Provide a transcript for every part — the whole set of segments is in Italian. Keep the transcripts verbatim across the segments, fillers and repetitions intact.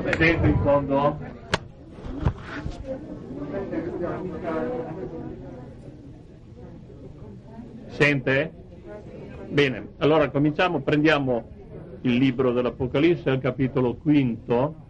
Sento in fondo? Sente? Bene, allora cominciamo, prendiamo il libro dell'Apocalisse al capitolo quinto.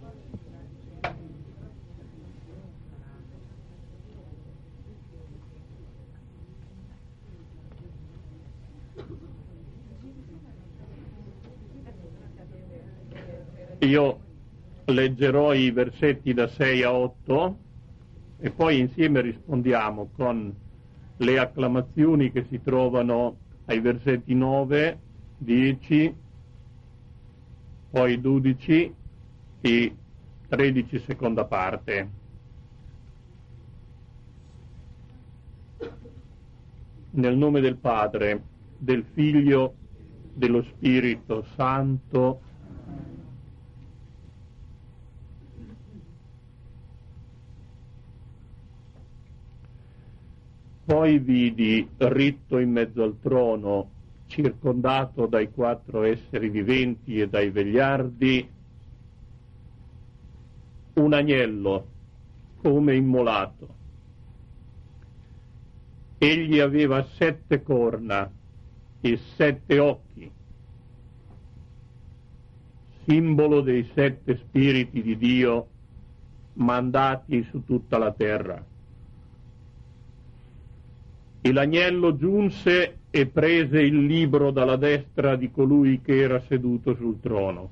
Io leggerò i versetti da sei a otto e poi insieme rispondiamo con le acclamazioni che si trovano ai versetti nove, dieci, poi dodici e tredici seconda parte. Nel nome del Padre, del Figlio, dello Spirito Santo. Poi vidi ritto in mezzo al trono, circondato dai quattro esseri viventi e dai vegliardi, un agnello come immolato. Egli aveva sette corna e sette occhi, simbolo dei sette spiriti di Dio mandati su tutta la terra. E l'agnello giunse e prese il libro dalla destra di colui che era seduto sul trono.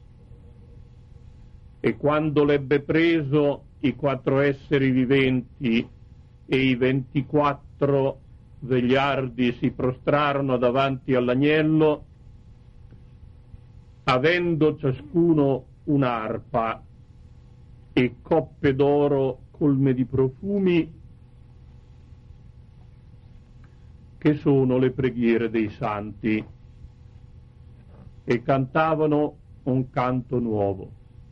E quando l'ebbe preso, i quattro esseri viventi e i ventiquattro vegliardi si prostrarono davanti all'agnello, avendo ciascuno un'arpa e coppe d'oro colme di profumi, che sono le preghiere dei santi, e cantavano un canto nuovo.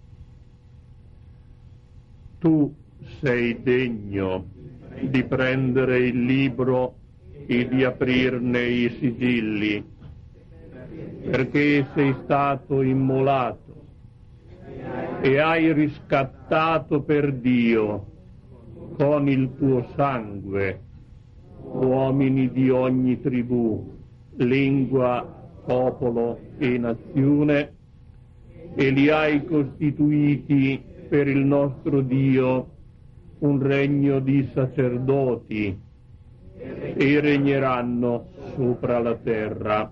Tu sei degno di prendere il libro e di aprirne i sigilli, perché sei stato immolato e hai riscattato per Dio con il tuo sangue uomini di ogni tribù, lingua, popolo e nazione, e li hai costituiti per il nostro Dio un regno di sacerdoti, e regneranno sopra la terra.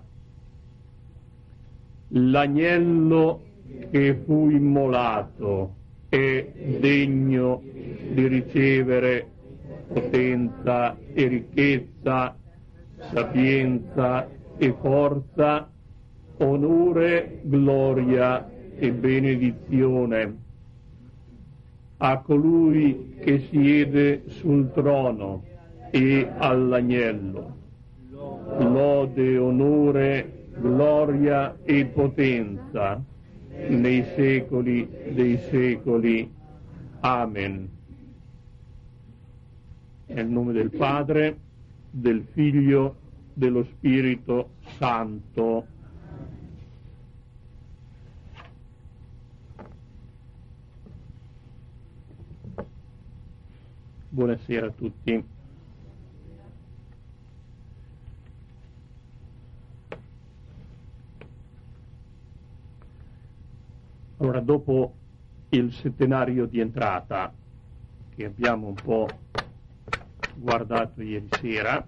L'agnello che fu immolato è degno di ricevere potenza e ricchezza, sapienza e forza, onore, gloria e benedizione a colui che siede sul trono e all'agnello. Lode, onore, gloria e potenza nei secoli dei secoli. Amen. Nel nome del Padre, del Figlio, dello Spirito Santo. Buonasera a tutti. Allora, dopo il settenario di entrata, che abbiamo un po' guardato ieri sera,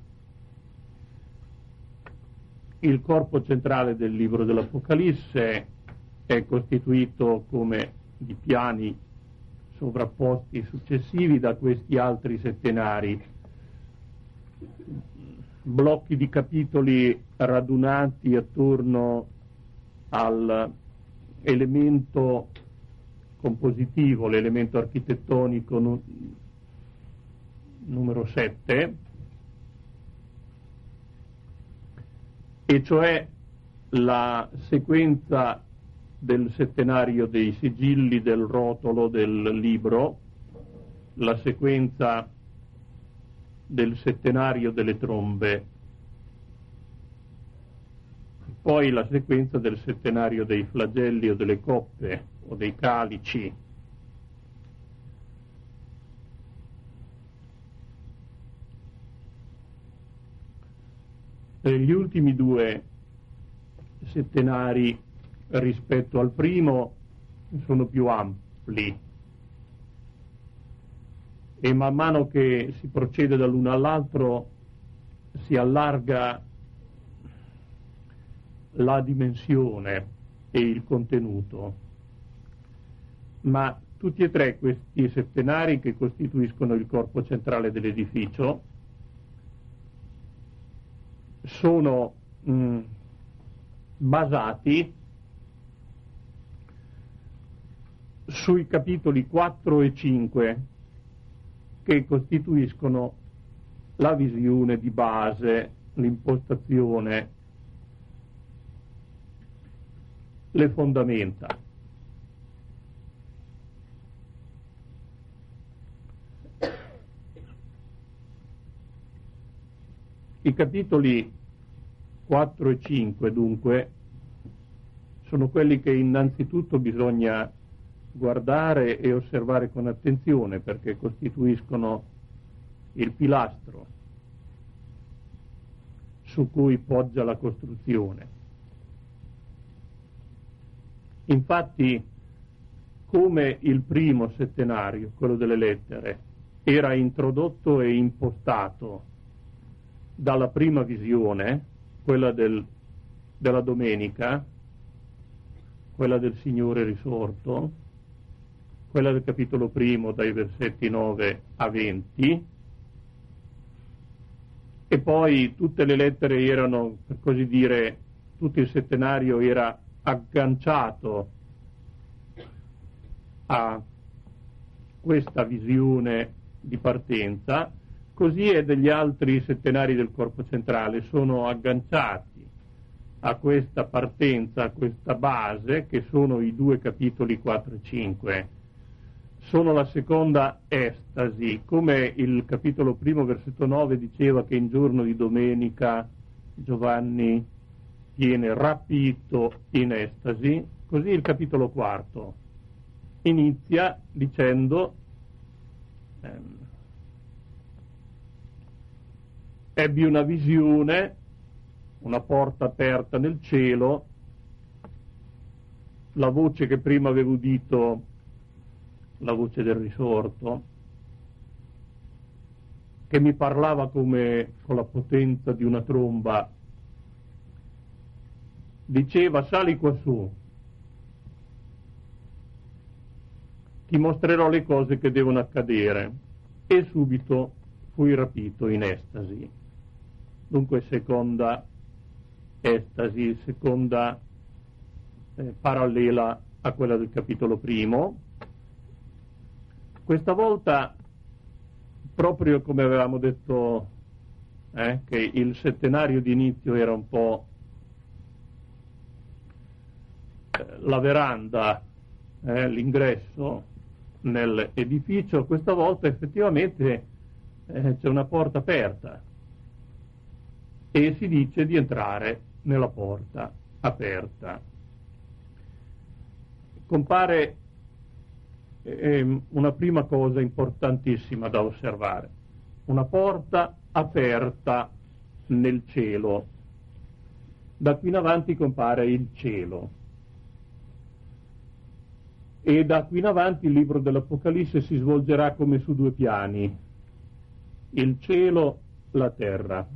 il corpo centrale del libro dell'Apocalisse è costituito come di piani sovrapposti successivi da questi altri settenari, blocchi di capitoli radunati attorno all'elemento compositivo, l'elemento architettonico nu- numero sette, e cioè la sequenza del settenario dei sigilli del rotolo del libro, la sequenza del settenario delle trombe, poi la sequenza del settenario dei flagelli o delle coppe, o dei calici. Gli ultimi due settenari rispetto al primo sono più ampli e man mano che si procede dall'uno all'altro si allarga la dimensione e il contenuto, ma tutti e tre questi settenari, che costituiscono il corpo centrale dell'edificio, sono mh, basati sui capitoli quattro e cinque, che costituiscono la visione di base, l'impostazione, le fondamenta. I capitoli quattro e cinque, dunque, sono quelli che innanzitutto bisogna guardare e osservare con attenzione, perché costituiscono il pilastro su cui poggia la costruzione. Infatti, come il primo settenario, quello delle lettere, era introdotto e impostato dalla prima visione, quella del, della domenica, quella del Signore risorto, quella del capitolo primo dai versetti nove a venti, e poi tutte le lettere erano, per così dire, tutto il settenario era agganciato a questa visione di partenza. Così è degli altri settenari del corpo centrale, sono agganciati a questa partenza, a questa base, che sono i due capitoli quattro e cinque. Sono la seconda estasi, come il capitolo primo, versetto nove, diceva che in giorno di domenica Giovanni viene rapito in estasi, così il capitolo quarto inizia dicendo ehm, ebbi una visione, una porta aperta nel cielo, la voce che prima avevo udito, la voce del risorto, che mi parlava come con la potenza di una tromba, diceva: sali quassù, ti mostrerò le cose che devono accadere. E subito fui rapito in estasi. Dunque seconda estasi, seconda eh, parallela a quella del capitolo primo. Questa volta, proprio come avevamo detto, eh, che il settenario di inizio era un po' eh, la veranda, eh, l'ingresso nell'edificio, questa volta effettivamente eh, c'è una porta aperta e si dice di entrare nella porta aperta. Compare eh, una prima cosa importantissima da osservare: una porta aperta nel cielo. Da qui in avanti compare il cielo, e da qui in avanti il libro dell'Apocalisse si svolgerà come su due piani: il cielo, la terra.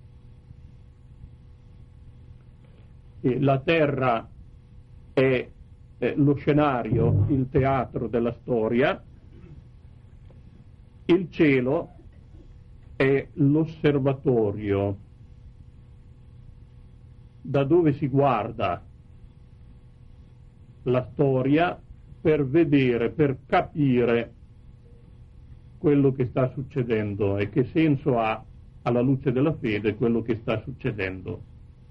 E la terra è, è lo scenario, il teatro della storia, il cielo è l'osservatorio da dove si guarda la storia per vedere, per capire quello che sta succedendo e che senso ha, alla luce della fede, quello che sta succedendo.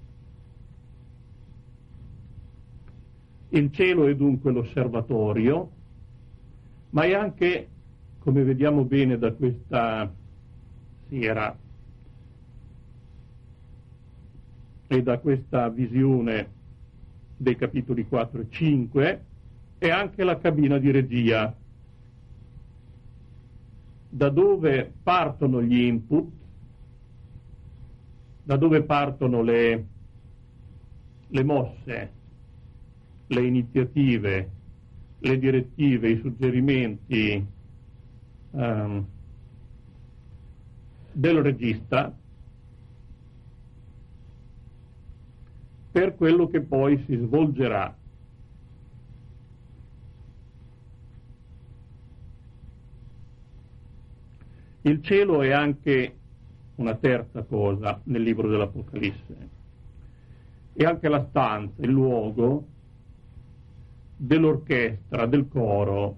Il cielo è dunque l'osservatorio, ma è anche, come vediamo bene da questa sera e da questa visione dei capitoli quattro e cinque, è anche la cabina di regia, da dove partono gli input, da dove partono le, le mosse, le iniziative, le direttive, i suggerimenti um, del regista, per quello che poi si svolgerà. Il cielo è anche una terza cosa nel libro dell'Apocalisse, è anche la stanza, il luogo dell'orchestra, del coro.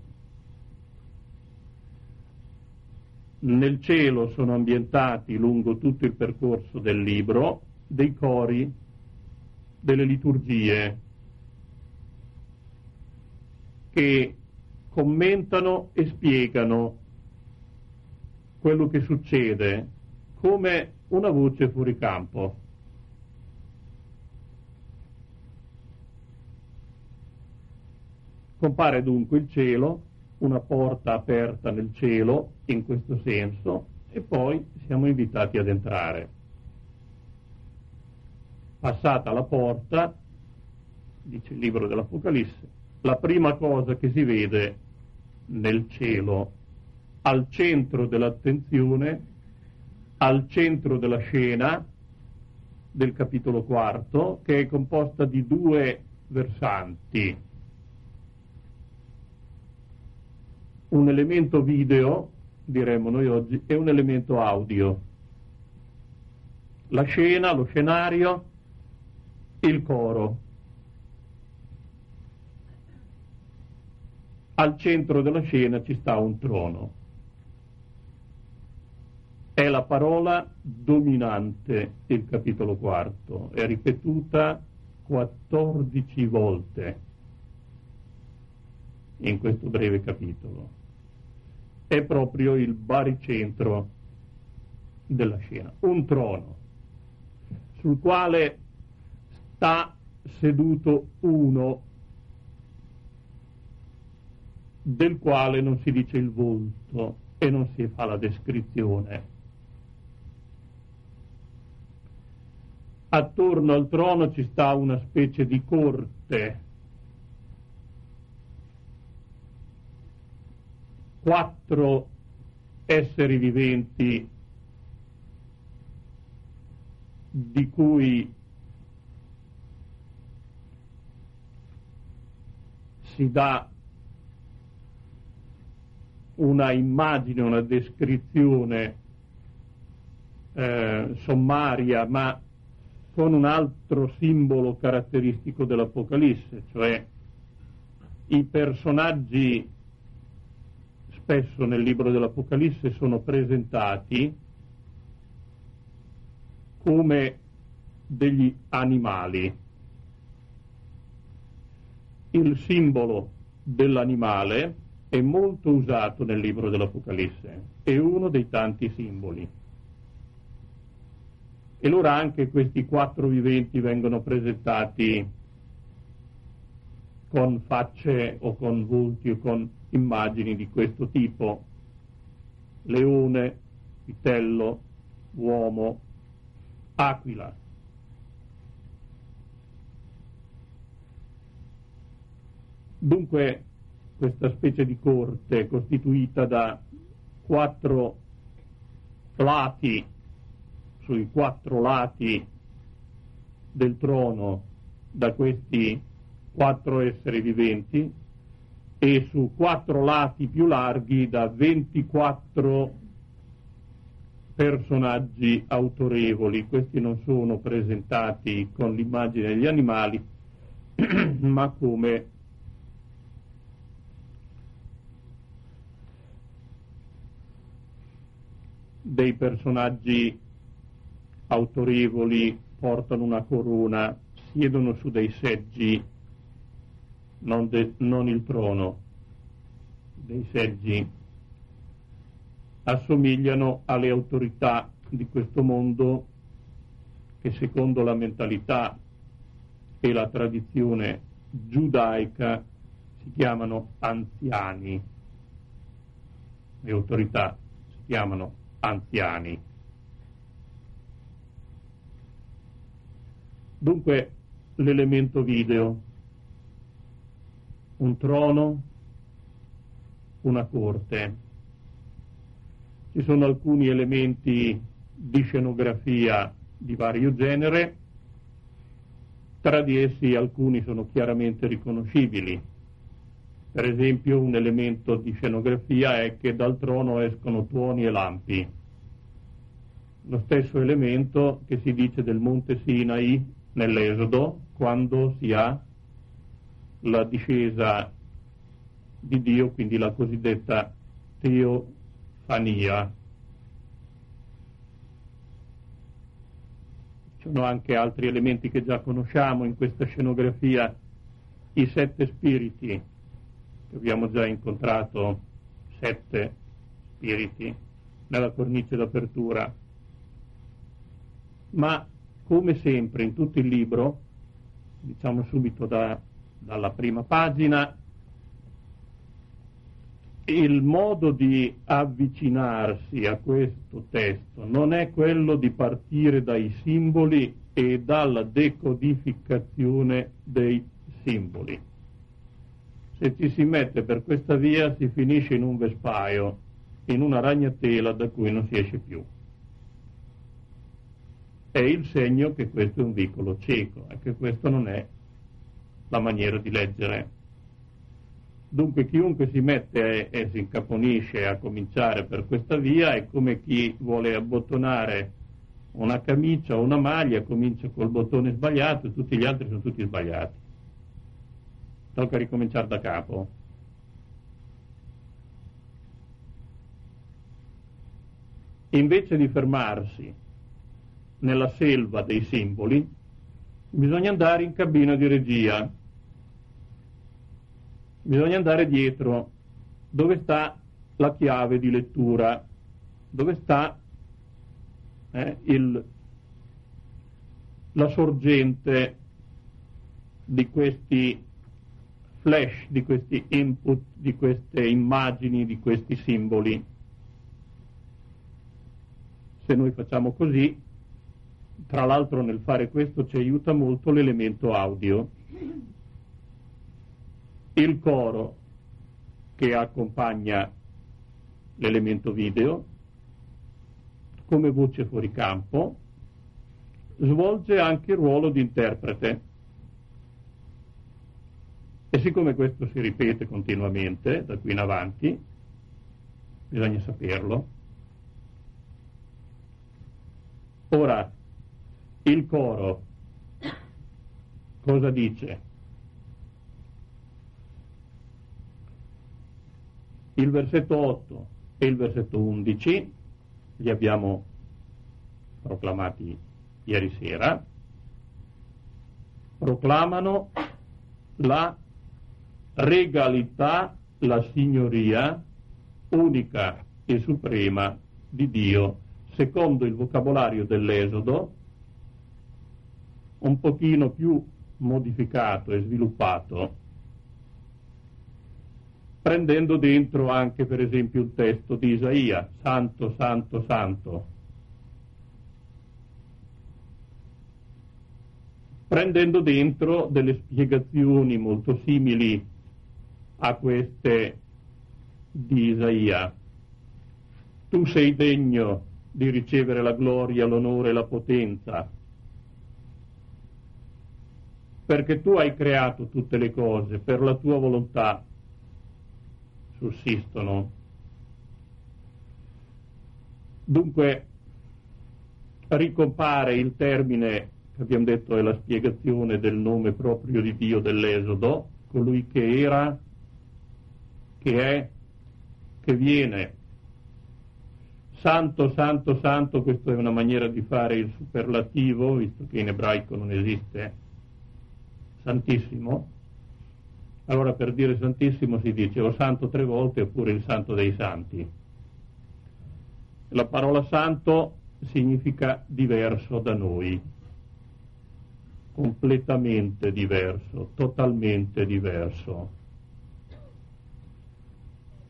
Nel cielo sono ambientati lungo tutto il percorso del libro dei cori, delle liturgie che commentano e spiegano quello che succede come una voce fuori campo. Compare dunque il cielo, una porta aperta nel cielo in questo senso, e poi siamo invitati ad entrare. Passata la porta, dice il libro dell'Apocalisse, la prima cosa che si vede nel cielo, al centro dell'attenzione, al centro della scena del capitolo quarto, che è composta di due versanti. Un elemento video, diremmo noi oggi, e un elemento audio. La scena, lo scenario, il coro. Al centro della scena ci sta un trono. È la parola dominante il capitolo quarto, è ripetuta quattordici volte in questo breve capitolo. È proprio il baricentro della scena, un trono sul quale sta seduto uno del quale non si dice il volto e non si fa la descrizione. Attorno al trono ci sta una specie di corte, quattro esseri viventi di cui si dà una immagine, una descrizione eh, sommaria, ma con un altro simbolo caratteristico dell'Apocalisse, cioè i personaggi spesso nel libro dell'Apocalisse sono presentati come degli animali. Il simbolo dell'animale è molto usato nel libro dell'Apocalisse, è uno dei tanti simboli. E allora anche questi quattro viventi vengono presentati con facce o con volti o con immagini di questo tipo: leone, vitello, uomo, aquila. Dunque questa specie di corte è costituita da quattro lati, sui quattro lati del trono, da questi quattro esseri viventi, e su quattro lati più larghi da ventiquattro personaggi autorevoli. Questi non sono presentati con l'immagine degli animali, ma come dei personaggi autorevoli, portano una corona, siedono su dei seggi, non, de, non il trono, dei seggi, assomigliano alle autorità di questo mondo che secondo la mentalità e la tradizione giudaica si chiamano anziani, le autorità si chiamano anziani. Dunque l'elemento video, un trono, una corte. Ci sono alcuni elementi di scenografia di vario genere, tra di essi alcuni sono chiaramente riconoscibili. Per esempio un elemento di scenografia è che dal trono escono tuoni e lampi. Lo stesso elemento che si dice del monte Sinai nell'Esodo, quando si ha la discesa di Dio, quindi la cosiddetta teofania. Ci sono anche altri elementi che già conosciamo in questa scenografia, i sette spiriti, che abbiamo già incontrato, sette spiriti nella cornice d'apertura. Ma come sempre in tutto il libro, diciamo subito da, dalla prima pagina, il modo di avvicinarsi a questo testo non è quello di partire dai simboli e dalla decodificazione dei simboli. Se ci si mette per questa via si finisce in un vespaio, in una ragnatela da cui non si esce più. È il segno che questo è un vicolo cieco e che questo non è la maniera di leggere. Dunque chiunque si mette e, e si incaponisce a cominciare per questa via è come chi vuole abbottonare una camicia o una maglia, comincia col bottone sbagliato e tutti gli altri sono tutti sbagliati. Tocca ricominciare da capo. Invece di fermarsi nella selva dei simboli, bisogna andare in cabina di regia, bisogna andare dietro, dove sta la chiave di lettura, dove sta eh, il, la sorgente di questi flash, di questi input, di queste immagini, di questi simboli. Se noi facciamo così, tra l'altro nel fare questo ci aiuta molto l'elemento audio. Il coro che accompagna l'elemento video, come voce fuori campo, svolge anche il ruolo di interprete. E siccome questo si ripete continuamente da qui in avanti, bisogna saperlo. Ora, il coro cosa dice? Il versetto otto e il versetto undici li abbiamo proclamati ieri sera, proclamano la regalità, la signoria unica e suprema di Dio, secondo il vocabolario dell'Esodo, un pochino più modificato e sviluppato, prendendo dentro anche per esempio il testo di Isaia, santo, santo, santo, prendendo dentro delle spiegazioni molto simili a queste di Isaia. Tu sei degno di ricevere la gloria, l'onore e la potenza, perché tu hai creato tutte le cose, per la tua volontà sussistono. Dunque ricompare il termine che abbiamo detto è la spiegazione del nome proprio di Dio dell'Esodo, colui che era, che è, che viene. Santo, santo, santo, questa è una maniera di fare il superlativo, visto che in ebraico non esiste santissimo. Allora per dire santissimo si dice o santo tre volte oppure il santo dei santi. La parola santo significa diverso da noi, completamente diverso, totalmente diverso.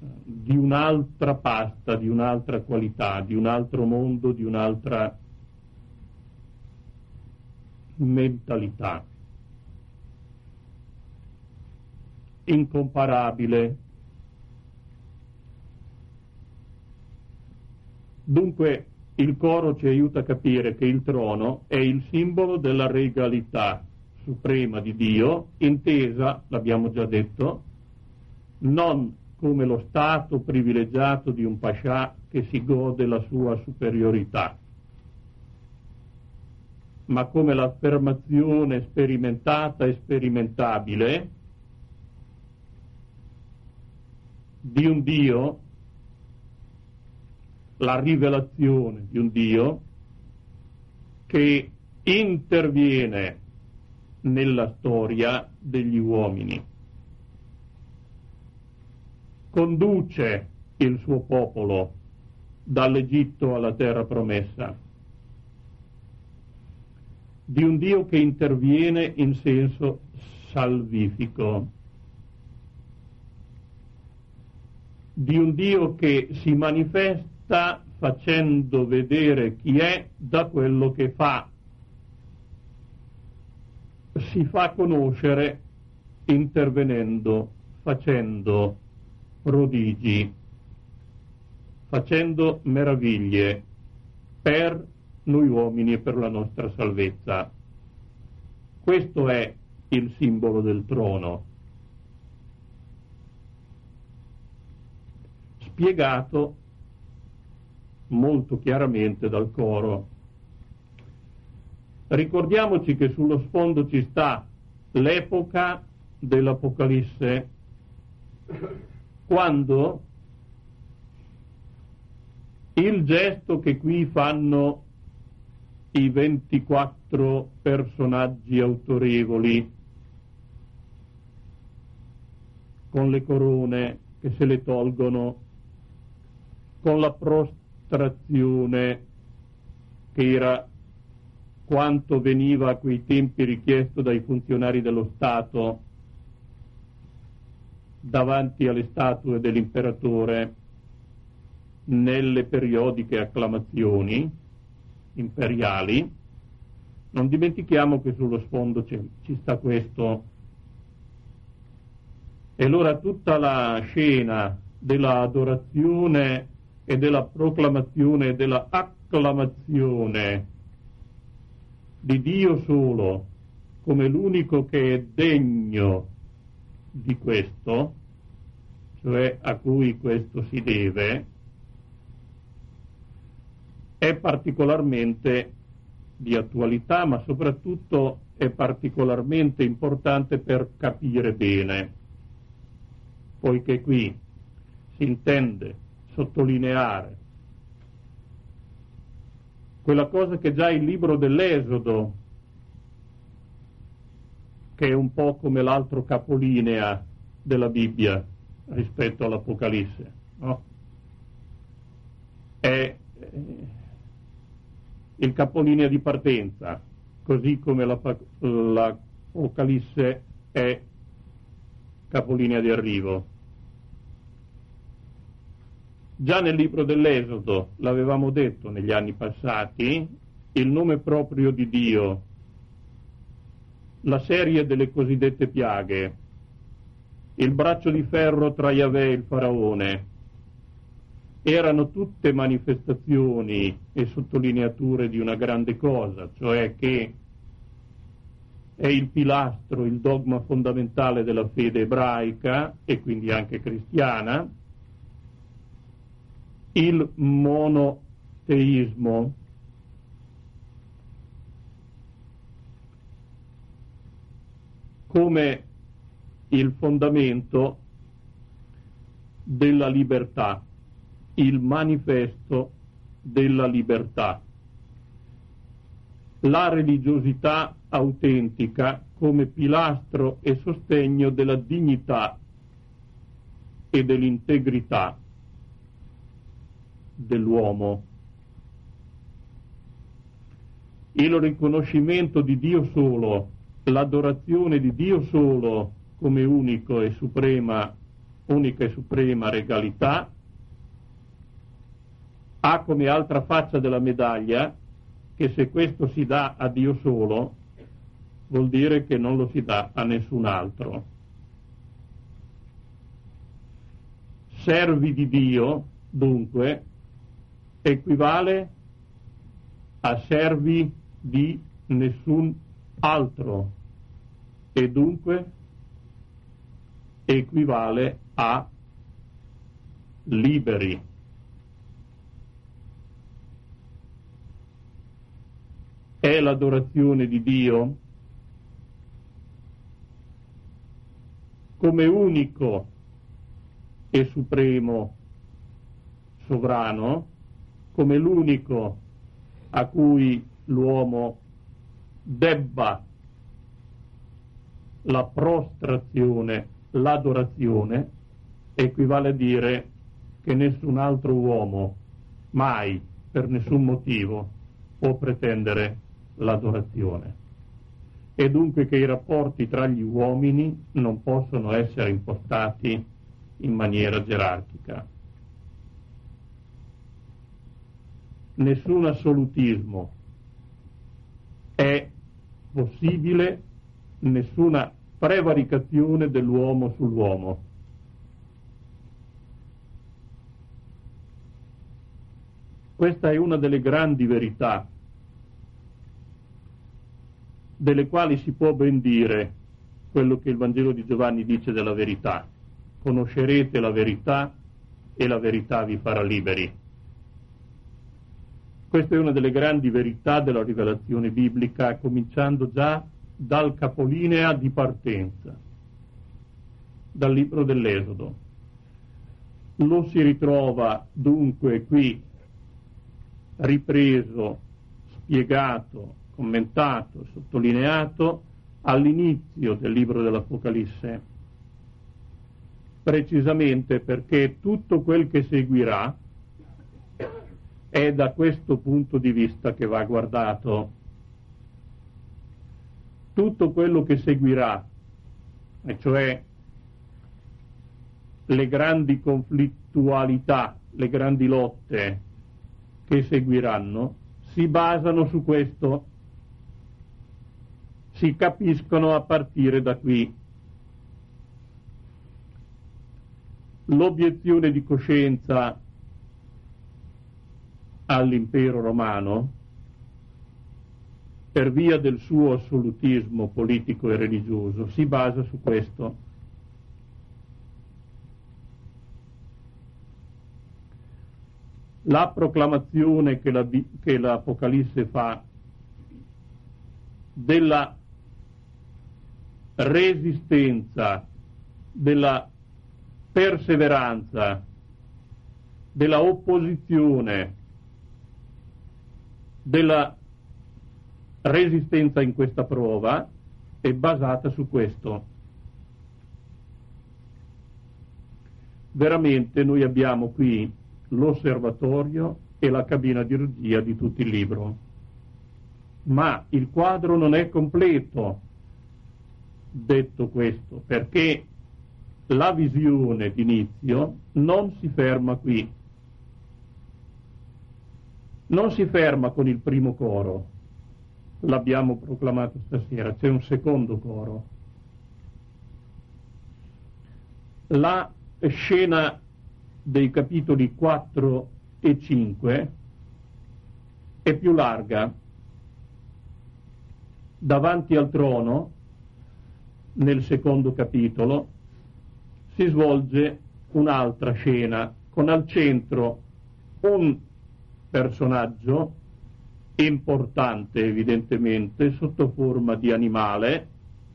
di un'altra pasta, di un'altra qualità, di un altro mondo, di un'altra mentalità, incomparabile. Dunque il coro ci aiuta a capire che il trono è il simbolo della regalità suprema di Dio, intesa, l'abbiamo già detto, non come lo stato privilegiato di un pascià che si gode la sua superiorità, ma come l'affermazione sperimentata e sperimentabile di un Dio, la rivelazione di un Dio che interviene nella storia degli uomini, conduce il suo popolo dall'Egitto alla terra promessa, di un Dio che interviene in senso salvifico, di un Dio che si manifesta facendo vedere chi è da quello che fa, si fa conoscere intervenendo, facendo prodigi, facendo meraviglie per noi uomini e per la nostra salvezza. Questo è il simbolo del trono, spiegato molto chiaramente dal coro. Ricordiamoci che sullo sfondo ci sta l'epoca dell'Apocalisse, quando il gesto che qui fanno i ventiquattro personaggi autorevoli con le corone che se le tolgono, con la prostrazione che era quanto veniva a quei tempi richiesto dai funzionari dello Stato davanti alle statue dell'imperatore nelle periodiche acclamazioni imperiali. Non dimentichiamo che sullo sfondo ci sta questo. E allora tutta la scena della adorazione e della proclamazione e della acclamazione di Dio solo come l'unico che è degno di questo, cioè a cui questo si deve, è particolarmente di attualità, ma soprattutto è particolarmente importante per capire bene, poiché qui si intende sottolineare quella cosa che già il libro dell'Esodo, che è un po' come l'altro capolinea della Bibbia rispetto all'Apocalisse, no? È il capolinea di partenza, così come l'Apocalisse è capolinea di arrivo. Già nel libro dell'Esodo, l'avevamo detto negli anni passati, il nome proprio di Dio, la serie delle cosiddette piaghe, il braccio di ferro tra Yahweh e il faraone, erano tutte manifestazioni e sottolineature di una grande cosa, cioè che è il pilastro, il dogma fondamentale della fede ebraica e quindi anche cristiana, il monoteismo. Come il fondamento della libertà, il manifesto della libertà, la religiosità autentica come pilastro e sostegno della dignità e dell'integrità dell'uomo, il riconoscimento di Dio solo, l'adorazione di Dio solo come unico e suprema unica e suprema regalità, ha come altra faccia della medaglia che se questo si dà a Dio solo, vuol dire che non lo si dà a nessun altro. Servi di Dio, dunque, equivale a servi di nessun altro e dunque equivale a liberi. È l'adorazione di Dio come unico e supremo sovrano, come l'unico a cui l'uomo debba la prostrazione, l'adorazione, equivale a dire che nessun altro uomo mai, per nessun motivo, può pretendere l'adorazione. E dunque che i rapporti tra gli uomini non possono essere impostati in maniera gerarchica. Nessun assolutismo è possibile, nessuna prevaricazione dell'uomo sull'uomo. Questa è una delle grandi verità delle quali si può ben dire quello che il Vangelo di Giovanni dice della verità: conoscerete la verità e la verità vi farà liberi. Questa è una delle grandi verità della rivelazione biblica, cominciando già dal capolinea di partenza, dal libro dell'Esodo. Lo si ritrova dunque qui ripreso, spiegato, commentato, sottolineato all'inizio del libro dell'Apocalisse, precisamente perché tutto quel che seguirà è da questo punto di vista che va guardato. Tutto quello che seguirà, e cioè le grandi conflittualità, le grandi lotte che seguiranno, si basano su questo, si capiscono a partire da qui. L'obiezione di coscienza all'impero romano, per via del suo assolutismo politico e religioso, si basa su questo. La proclamazione che, la, che l'Apocalisse fa della resistenza, della perseveranza, della opposizione, della resistenza in questa prova è basata su questo. Veramente noi abbiamo qui l'osservatorio e la cabina di regia di tutto il libro, ma il quadro non è completo, detto questo, perché la visione d'inizio non si ferma qui, non si ferma con il primo coro, l'abbiamo proclamato stasera, c'è un secondo coro. La scena dei capitoli quattro e cinque è più larga. Davanti al trono, nel secondo capitolo, si svolge un'altra scena con al centro un personaggio importante, evidentemente, sotto forma di animale,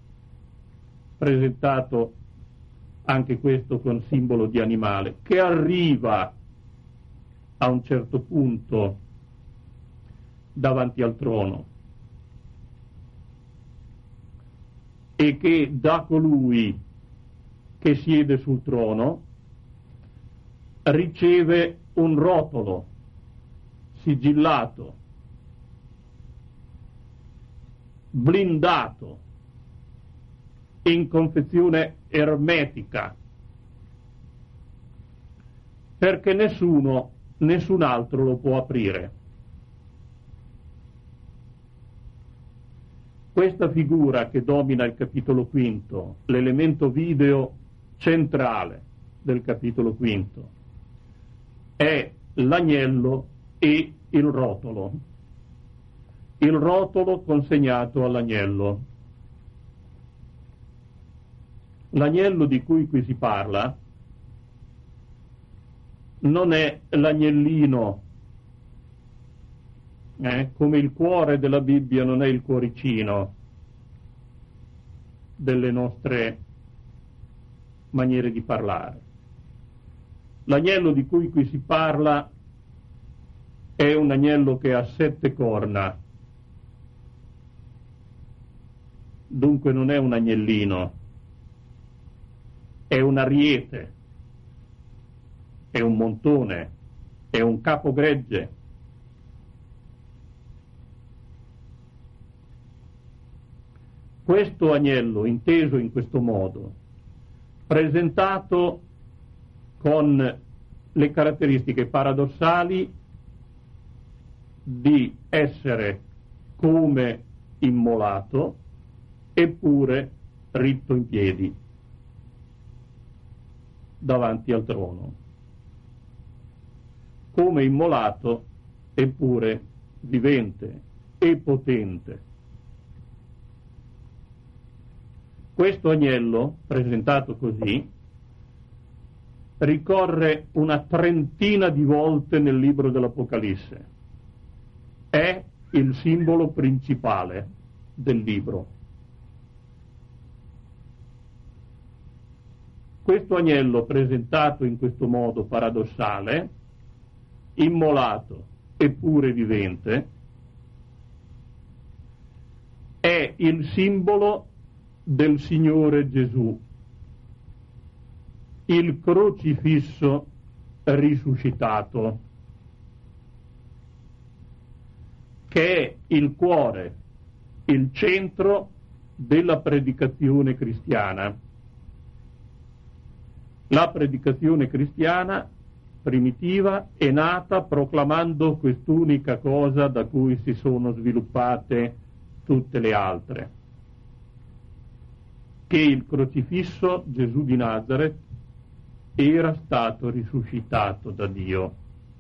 presentato anche questo con simbolo di animale, che arriva a un certo punto davanti al trono e che da colui che siede sul trono riceve un rotolo sigillato, blindato, in confezione ermetica, perché nessuno, nessun altro lo può aprire. Questa figura che domina il capitolo quinto, l'elemento video centrale del capitolo quinto, è l'agnello e il rotolo. Il rotolo consegnato all'agnello. L'agnello di cui qui si parla non è l'agnellino, eh, come il cuore della Bibbia non è il cuoricino delle nostre maniere di parlare. L'agnello di cui qui si parla è un agnello che ha sette corna, dunque non è un agnellino, è un ariete, è un montone, è un capogregge. Questo agnello, inteso in questo modo, presentato con le caratteristiche paradossali di essere come immolato eppure ritto in piedi davanti al trono, come immolato eppure vivente e potente. Questo agnello, presentato così, ricorre una trentina di volte nel libro dell'Apocalisse. È il simbolo principale del libro. Questo agnello, presentato in questo modo paradossale, immolato eppure vivente, è il simbolo del Signore Gesù, il crocifisso risuscitato, che è il cuore, il centro della predicazione cristiana. La predicazione cristiana primitiva è nata proclamando quest'unica cosa da cui si sono sviluppate tutte le altre, che il crocifisso Gesù di Nazaret era stato risuscitato da Dio.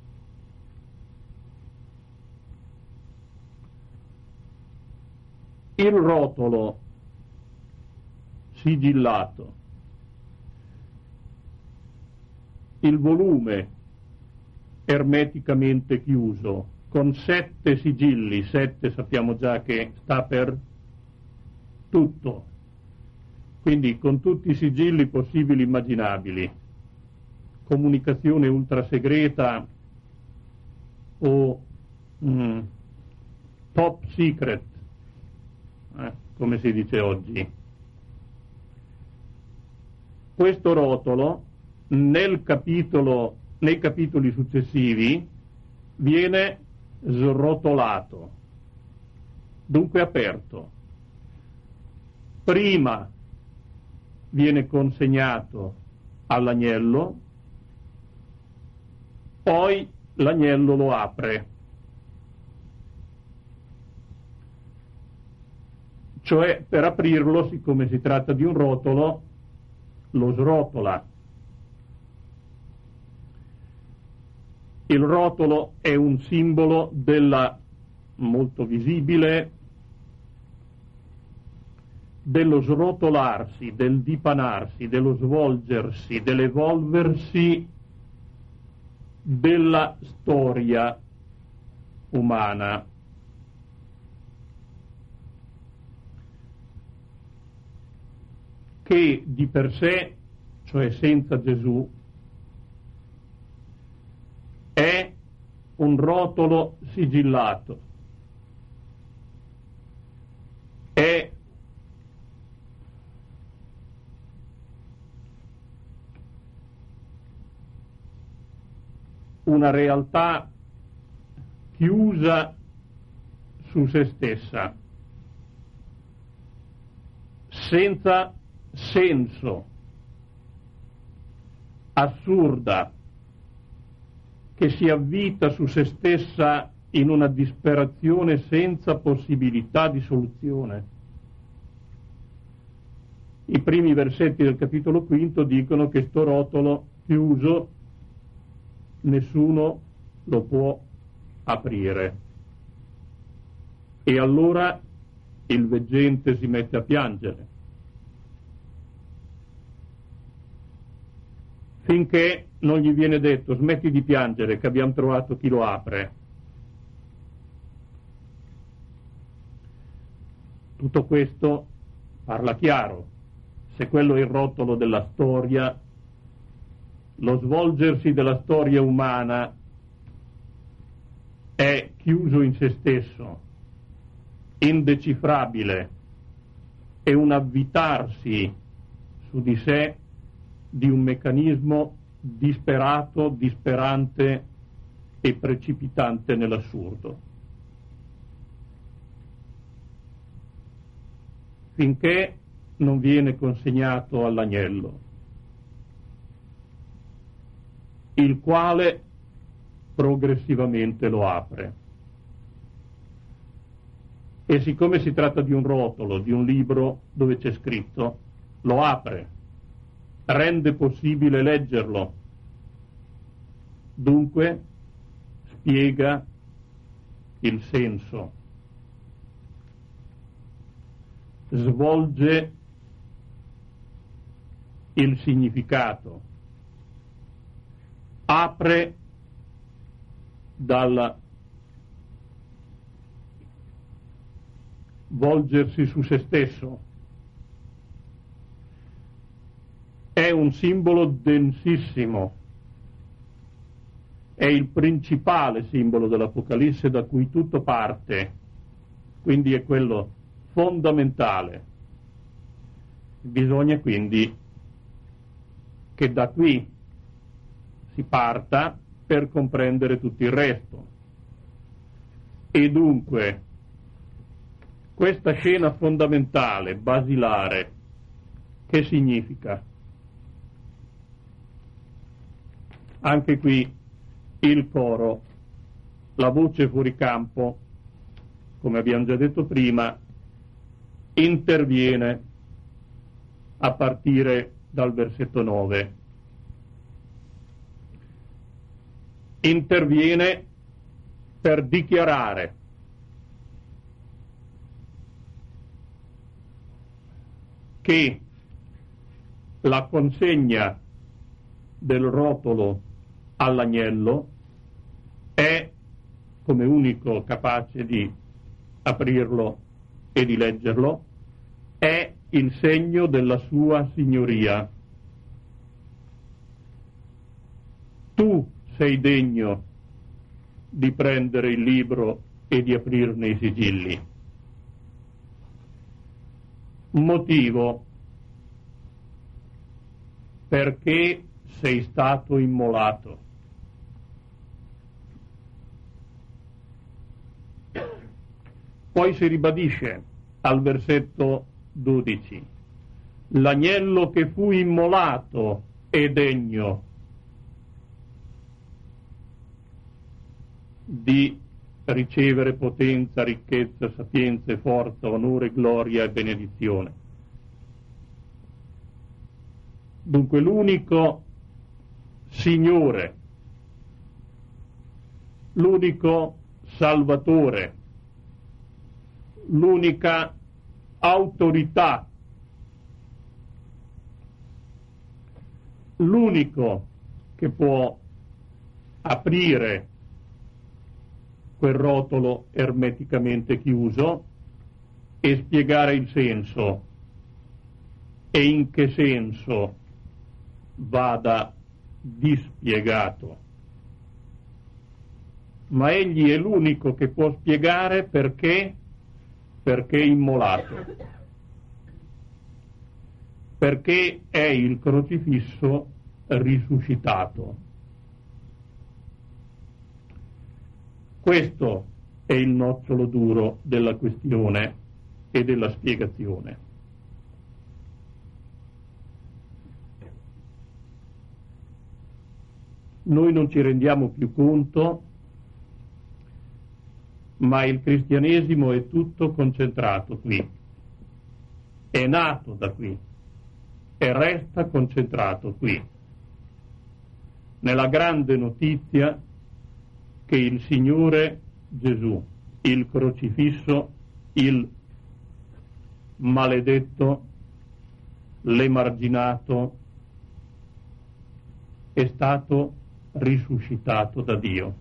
Il rotolo sigillato, il volume ermeticamente chiuso, con sette sigilli, sette sappiamo già che sta per tutto, quindi con tutti i sigilli possibili e immaginabili, comunicazione ultrasegreta o mm, top secret, eh, come si dice oggi. Questo rotolo nel capitolo, nei capitoli successivi viene srotolato, dunque aperto. Prima viene consegnato all'agnello, poi l'agnello lo apre, cioè per aprirlo, siccome si tratta di un rotolo, lo srotola. Il rotolo è un simbolo della, molto visibile, dello srotolarsi, del dipanarsi, dello svolgersi, dell'evolversi della storia umana. Che di per sé, cioè senza Gesù, è un rotolo sigillato, è una realtà chiusa su se stessa, senza senso, assurda, che si avvita su se stessa in una disperazione senza possibilità di soluzione. I primi versetti del capitolo quinto dicono che sto rotolo chiuso nessuno lo può aprire. E allora il veggente si mette a piangere, finché non gli viene detto: smetti di piangere che abbiamo trovato chi lo apre. Tutto questo parla chiaro. Se quello è il rotolo della storia, lo svolgersi della storia umana è chiuso in se stesso, indecifrabile, è un avvitarsi su di sé di un meccanismo disperato, disperante e precipitante nell'assurdo. Finché non viene consegnato all'agnello, il quale progressivamente lo apre. E siccome si tratta di un rotolo, di un libro dove c'è scritto, lo apre, rende possibile leggerlo, dunque spiega il senso, svolge il significato, apre dal volgersi su se stesso. È un simbolo densissimo, è il principale simbolo dell'Apocalisse da cui tutto parte, quindi è quello fondamentale. Bisogna quindi che da qui si parta per comprendere tutto il resto. E dunque questa scena fondamentale, basilare, che significa? Anche qui il coro, la voce fuori campo, come abbiamo già detto prima, interviene a partire dal versetto nove. Interviene per dichiarare che la consegna del rotolo all'agnello è, come unico capace di aprirlo e di leggerlo, è il segno della sua signoria. Tu sei degno di prendere il libro e di aprirne i sigilli. Motivo: perché sei stato immolato. Poi si ribadisce al versetto dodici: l'agnello che fu immolato è degno di ricevere potenza, ricchezza, sapienza, forza, onore, gloria e benedizione. Dunque l'unico Signore, l'unico Salvatore, l'unica autorità, l'unico che può aprire quel rotolo ermeticamente chiuso e spiegare il senso e in che senso vada dispiegato. Ma egli è l'unico che può spiegare perché, perché è immolato, perché è il crocifisso risuscitato. Questo è il nocciolo duro della questione e della spiegazione. noi non ci rendiamo più conto, ma il cristianesimo è tutto concentrato qui, è nato da qui e resta concentrato qui, nella grande notizia che il Signore Gesù, il crocifisso, il maledetto, l'emarginato, è stato risuscitato da Dio.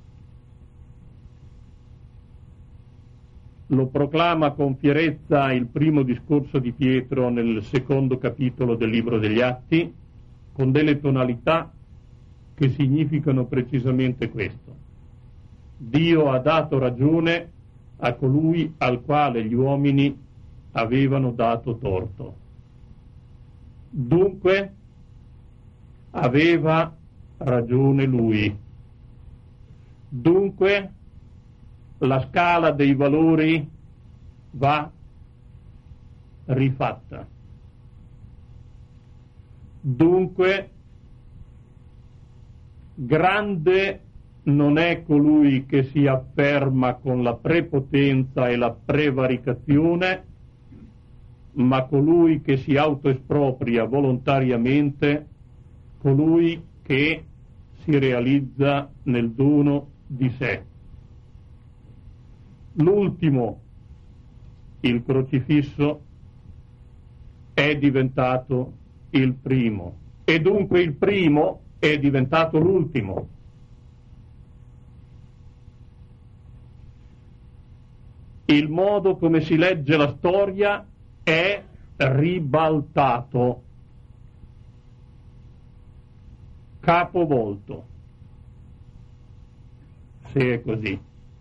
Lo proclama con fierezza il primo discorso di Pietro nel secondo capitolo del Libro degli Atti, con delle tonalità che significano precisamente questo. Dio ha dato ragione a colui al quale gli uomini avevano dato torto. Dunque aveva ragione lui. Dunque la scala dei valori va rifatta. Dunque grande non è colui che si afferma con la prepotenza e la prevaricazione, ma colui che si autoespropria volontariamente, colui che si realizza nel dono di sé. L'ultimo, il crocifisso, è diventato il primo, e dunque il primo è diventato l'ultimo. Il modo come si legge la storia è ribaltato, capovolto, se è così.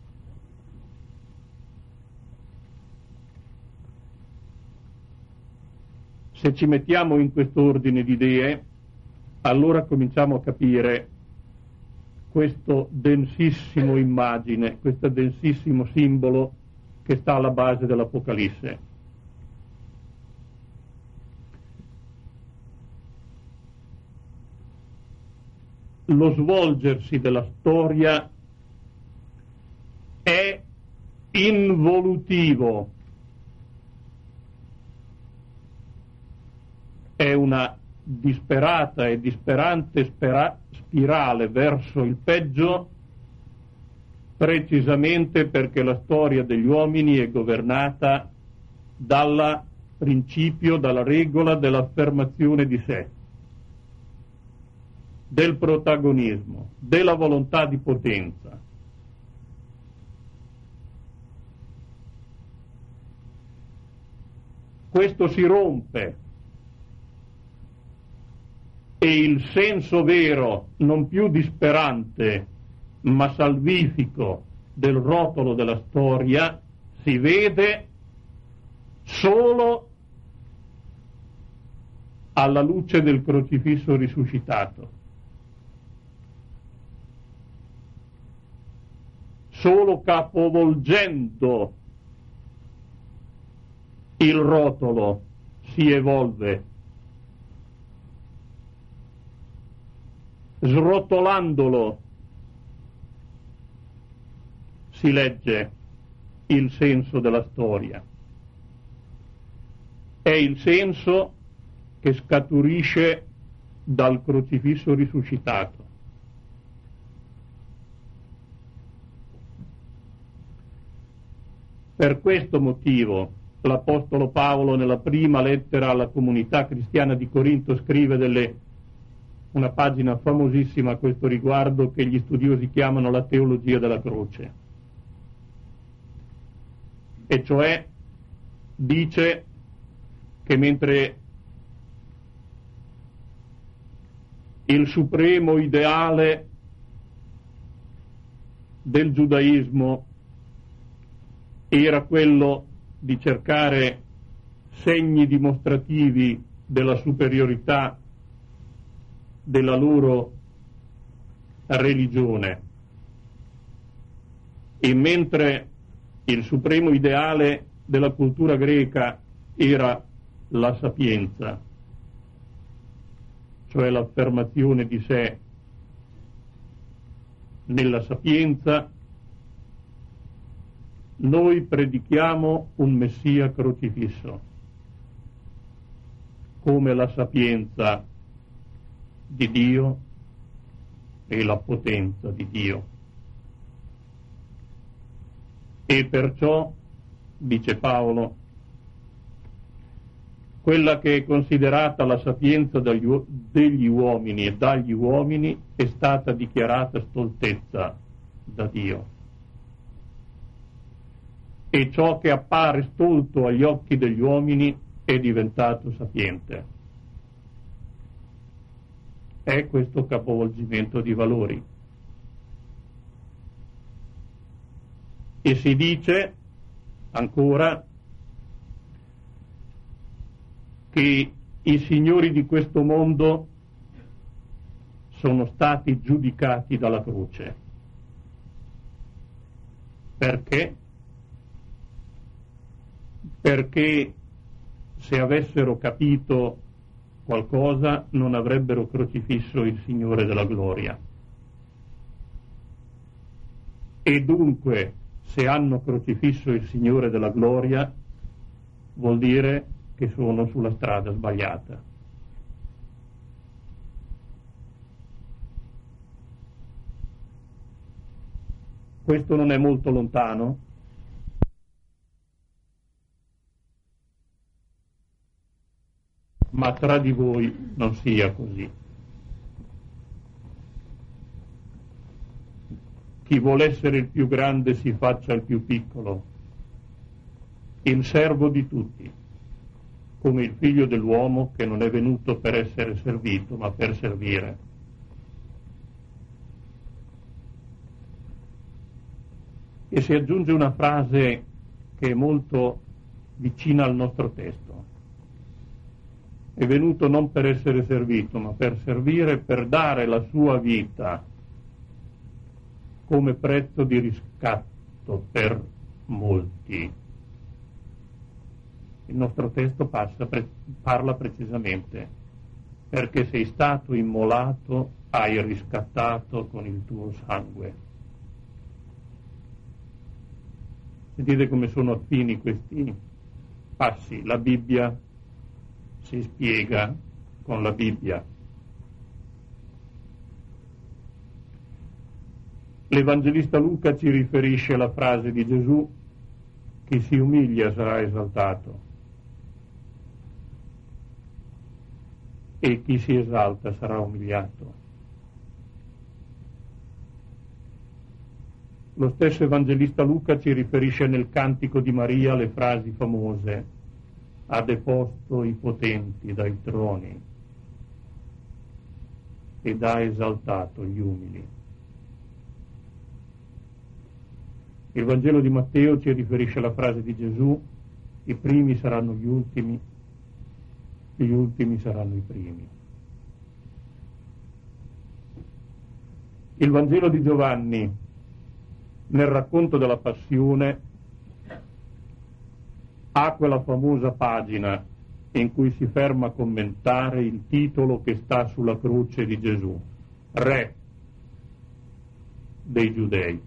Se ci mettiamo in quest'ordine di idee, allora cominciamo a capire questo densissimo immagine, questo densissimo simbolo che sta alla base dell'Apocalisse. Lo svolgersi della storia è involutivo, è una disperata e disperante spera- spirale verso il peggio, precisamente perché la storia degli uomini è governata dal principio, dalla regola dell'affermazione di sé, del protagonismo, della volontà di potenza. Questo si rompe e il senso vero, non più disperante, ma salvifico del rotolo della storia si vede solo alla luce del crocifisso risuscitato. Solo capovolgendo il rotolo si evolve, srotolandolo si legge il senso della storia. È il senso che scaturisce dal crocifisso risuscitato. Per questo motivo l'Apostolo Paolo nella prima lettera alla comunità cristiana di Corinto scrive delle, una pagina famosissima a questo riguardo che gli studiosi chiamano la teologia della croce. E cioè dice che mentre il supremo ideale del giudaismo era quello di cercare segni dimostrativi della superiorità della loro religione, e mentre il supremo ideale della cultura greca era la sapienza, cioè l'affermazione di sé nella sapienza, noi predichiamo un Messia crocifisso, come la sapienza di Dio e la potenza di Dio. E perciò, dice Paolo, quella che è considerata la sapienza degli, degli uomini e dagli uomini è stata dichiarata stoltezza da Dio. E ciò che appare stolto agli occhi degli uomini è diventato sapiente. È questo capovolgimento di valori. E si dice ancora che i signori di questo mondo sono stati giudicati dalla croce. Perché? Perché se avessero capito qualcosa non avrebbero crocifisso il Signore della gloria. E dunque, se hanno crocifisso il Signore della gloria, vuol dire che sono sulla strada sbagliata. Questo non è molto lontano, ma tra di voi non sia così. Chi vuol essere il più grande si faccia il più piccolo, il servo di tutti, come il figlio dell'uomo che non è venuto per essere servito, ma per servire. E si aggiunge una frase che è molto vicina al nostro testo. È venuto non per essere servito, ma per servire, per dare la sua vita come prezzo di riscatto per molti. Il nostro testo passa, pre- parla precisamente, perché sei stato immolato, hai riscattato con il tuo sangue. Sentite come sono affini questi passi. La Bibbia si spiega con la Bibbia. L'Evangelista Luca ci riferisce la frase di Gesù: chi si umilia sarà esaltato e chi si esalta sarà umiliato. Lo stesso Evangelista Luca ci riferisce nel Cantico di Maria le frasi famose: ha deposto i potenti dai troni ed ha esaltato gli umili. Il Vangelo di Matteo ci riferisce la frase di Gesù: i primi saranno gli ultimi, gli ultimi saranno i primi. Il Vangelo di Giovanni, nel racconto della Passione, ha quella famosa pagina in cui si ferma a commentare il titolo che sta sulla croce di Gesù: Re dei Giudei.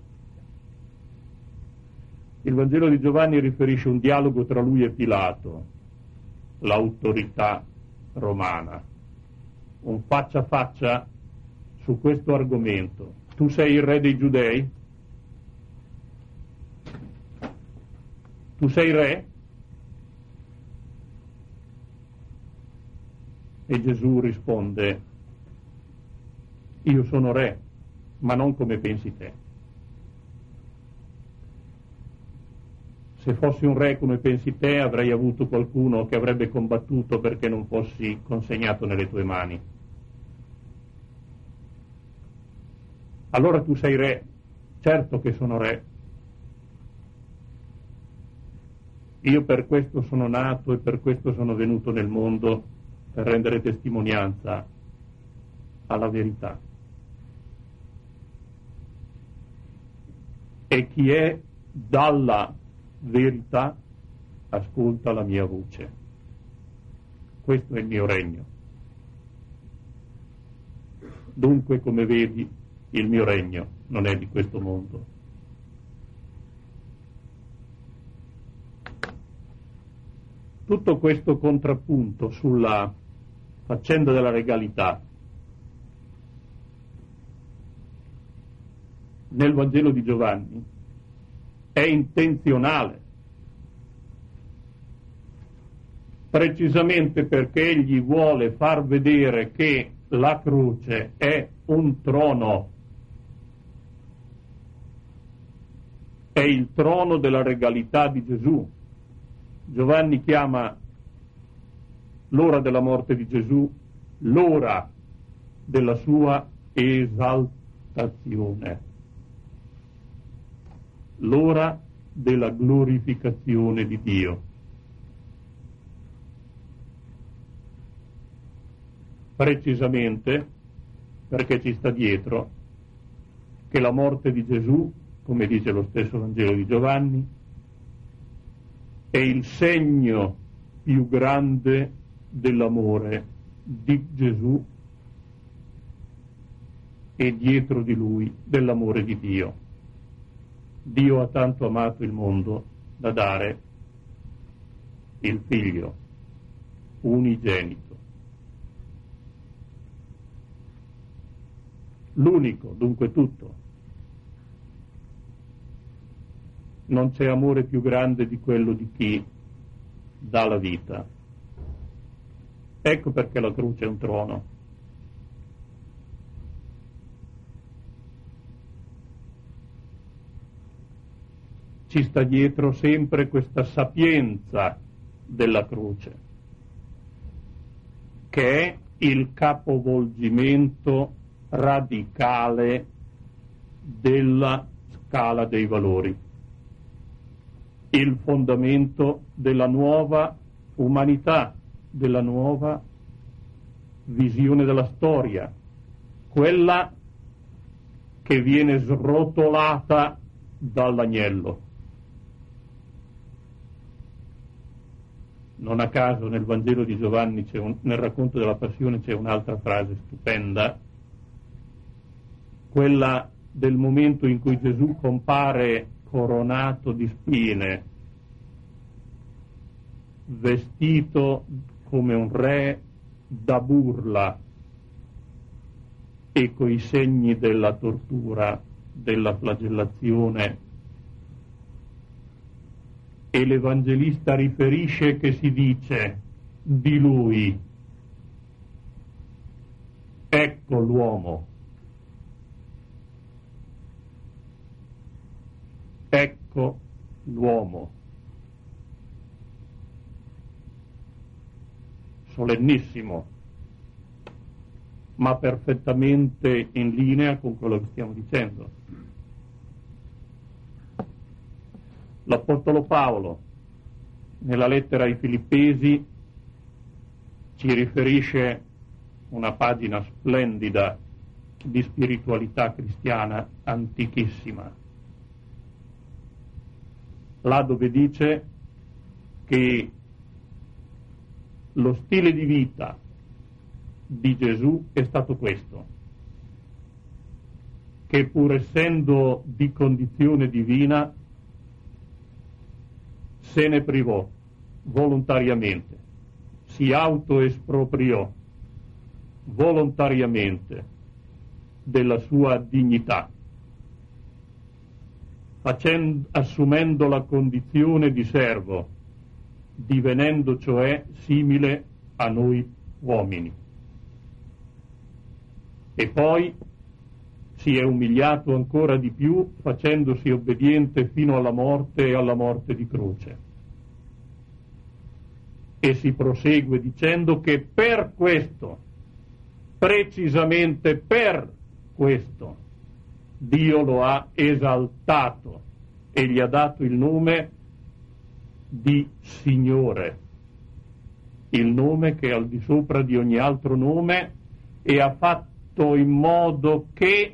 Il Vangelo di Giovanni riferisce un dialogo tra lui e Pilato, l'autorità romana, un faccia a faccia su questo argomento. Tu sei il re dei Giudei? Tu sei re? E Gesù risponde: io sono re, ma non come pensi te. Se fossi un re come pensi te, avrei avuto qualcuno che avrebbe combattuto perché non fossi consegnato nelle tue mani. Allora tu sei re. Certo che sono re. Io per questo sono nato e per questo sono venuto nel mondo, per rendere testimonianza alla verità. E chi è dalla verità ascolta la mia voce. Questo è il mio regno. Dunque, come vedi, il mio regno non è di questo mondo. Tutto questo contrappunto sulla faccenda della regalità nel Vangelo di Giovanni è intenzionale, precisamente perché egli vuole far vedere che la croce è un trono, è il trono della regalità di Gesù. Giovanni chiama l'ora della morte di Gesù l'ora della sua esaltazione, l'ora della glorificazione di Dio. Precisamente perché ci sta dietro che la morte di Gesù, come dice lo stesso Vangelo di Giovanni, è il segno più grande dell'amore di Gesù e dietro di lui dell'amore di Dio. Dio ha tanto amato il mondo da dare il Figlio unigenito, l'unico, dunque tutto. Non c'è amore più grande di quello di chi dà la vita. Ecco perché la croce è un trono. Ci sta dietro sempre questa sapienza della croce, che è il capovolgimento radicale della scala dei valori, il fondamento della nuova umanità, della nuova visione della storia, quella che viene srotolata dall'agnello. Non a caso nel Vangelo di Giovanni, c'è un, nel racconto della Passione, c'è un'altra frase stupenda, quella del momento in cui Gesù compare coronato di spine, vestito come un re da burla e coi segni della tortura, della flagellazione. E l'Evangelista riferisce che si dice di lui: ecco l'uomo, ecco l'uomo. Solennissimo, ma perfettamente in linea con quello che stiamo dicendo. L'Apostolo Paolo, nella lettera ai Filippesi, ci riferisce una pagina splendida di spiritualità cristiana antichissima, là dove dice che lo stile di vita di Gesù è stato questo, che pur essendo di condizione divina se ne privò volontariamente, si autoespropriò volontariamente della sua dignità, facendo, assumendo la condizione di servo, divenendo cioè simile a noi uomini. E poi si è umiliato ancora di più, facendosi obbediente fino alla morte e alla morte di croce. E si prosegue dicendo che per questo, precisamente per questo, Dio lo ha esaltato e gli ha dato il nome di Signore, il nome che è al di sopra di ogni altro nome, e ha fatto in modo che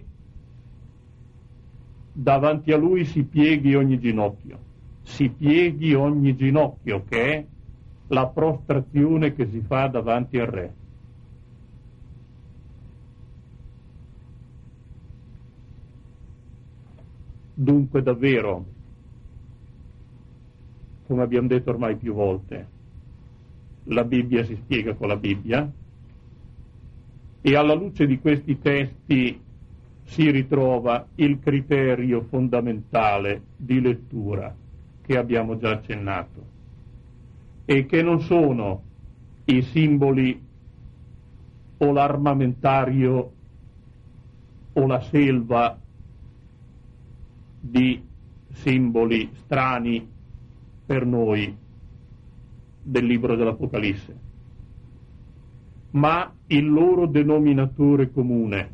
davanti a lui si pieghi ogni ginocchio, si pieghi ogni ginocchio, che è la prostrazione che si fa davanti al Re. Dunque davvero, come abbiamo detto ormai più volte, la Bibbia si spiega con la Bibbia, e alla luce di questi testi si ritrova il criterio fondamentale di lettura che abbiamo già accennato, e che non sono i simboli o l'armamentario o la selva di simboli strani per noi del libro dell'Apocalisse, ma il loro denominatore comune,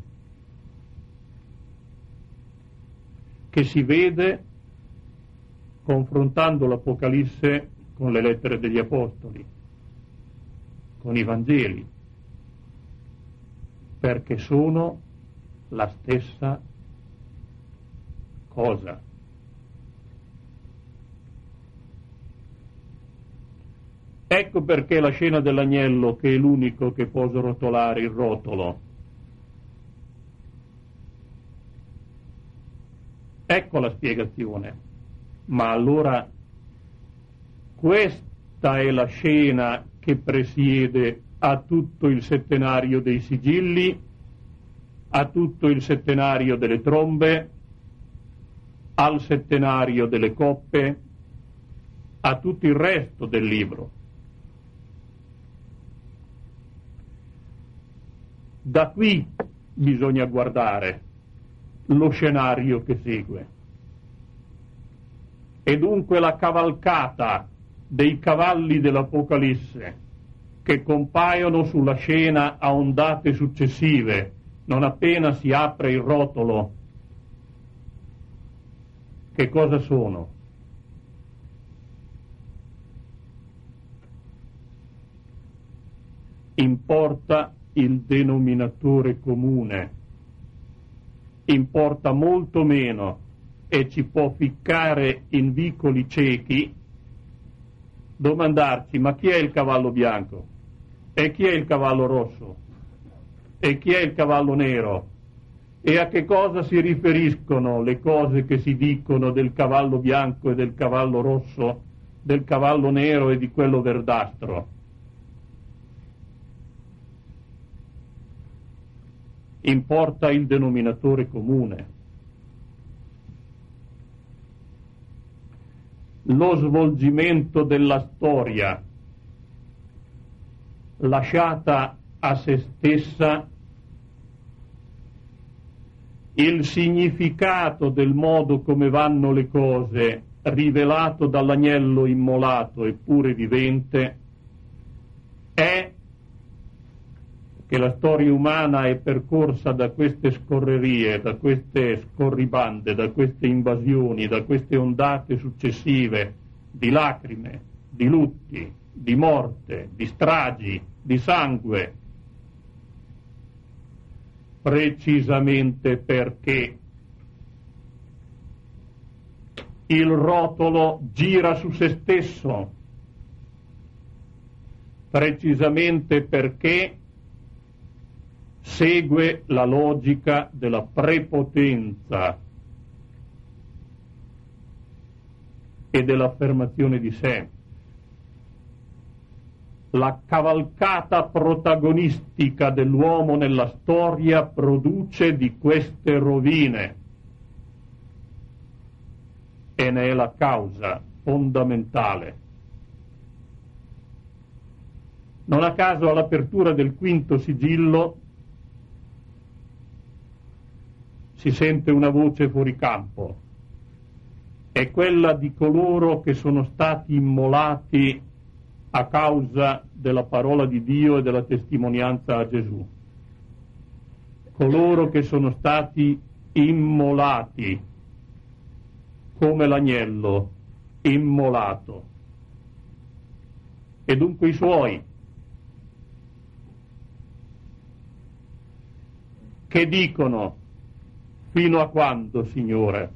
che si vede confrontando l'Apocalisse con le lettere degli Apostoli, con i Vangeli, perché sono la stessa cosa. Ecco perché la scena dell'agnello, che è l'unico che può srotolare il rotolo, ecco la spiegazione. Ma allora questa è la scena che presiede a tutto il settenario dei sigilli, a tutto il settenario delle trombe, al settenario delle coppe, a tutto il resto del libro. Da qui bisogna guardare lo scenario che segue. E dunque la cavalcata dei cavalli dell'Apocalisse che compaiono sulla scena a ondate successive, non appena si apre il rotolo, che cosa sono? Importa il denominatore comune, importa molto meno e ci può ficcare in vicoli ciechi domandarci: ma chi è il cavallo bianco? E chi è il cavallo rosso? E chi è il cavallo nero? E a che cosa si riferiscono le cose che si dicono del cavallo bianco e del cavallo rosso, del cavallo nero e di quello verdastro? Importa il denominatore comune. Lo svolgimento della storia, lasciata a se stessa, il significato del modo come vanno le cose, rivelato dall'agnello immolato eppure vivente, è che la storia umana è percorsa da queste scorrerie, da queste scorribande, da queste invasioni, da queste ondate successive di lacrime, di lutti, di morte, di stragi, di sangue, precisamente perché il rotolo gira su se stesso, precisamente perché segue la logica della prepotenza e dell'affermazione di sé. La cavalcata protagonistica dell'uomo nella storia produce di queste rovine e ne è la causa fondamentale. Non a caso all'apertura del quinto sigillo si sente una voce fuori campo, è quella di coloro che sono stati immolati a causa della parola di Dio e della testimonianza a Gesù, coloro che sono stati immolati come l'agnello immolato, e dunque i suoi, che dicono: fino a quando, Signore?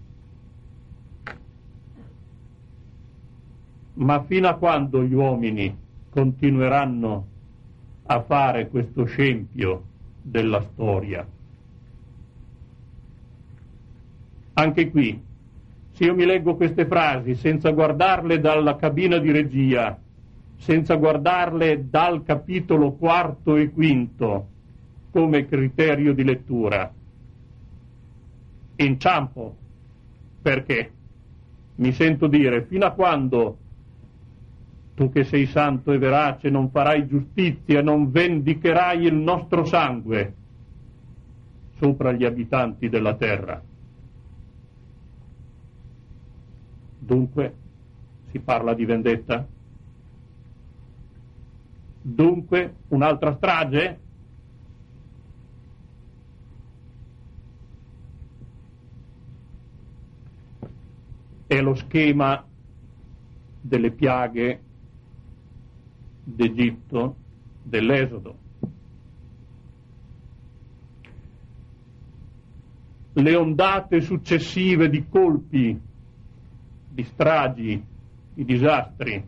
Ma fino a quando gli uomini continueranno a fare questo scempio della storia? Anche qui Se io mi leggo queste frasi senza guardarle dalla cabina di regia, senza guardarle dal capitolo quarto e quinto come criterio di lettura, inciampo. Perché? Mi sento dire, fino a quando tu che sei santo e verace non farai giustizia, non vendicherai il nostro sangue sopra gli abitanti della terra. Dunque si parla di vendetta? Dunque un'altra strage? È lo schema delle piaghe d'Egitto, dell'Esodo. Le ondate successive di colpi, di stragi, di disastri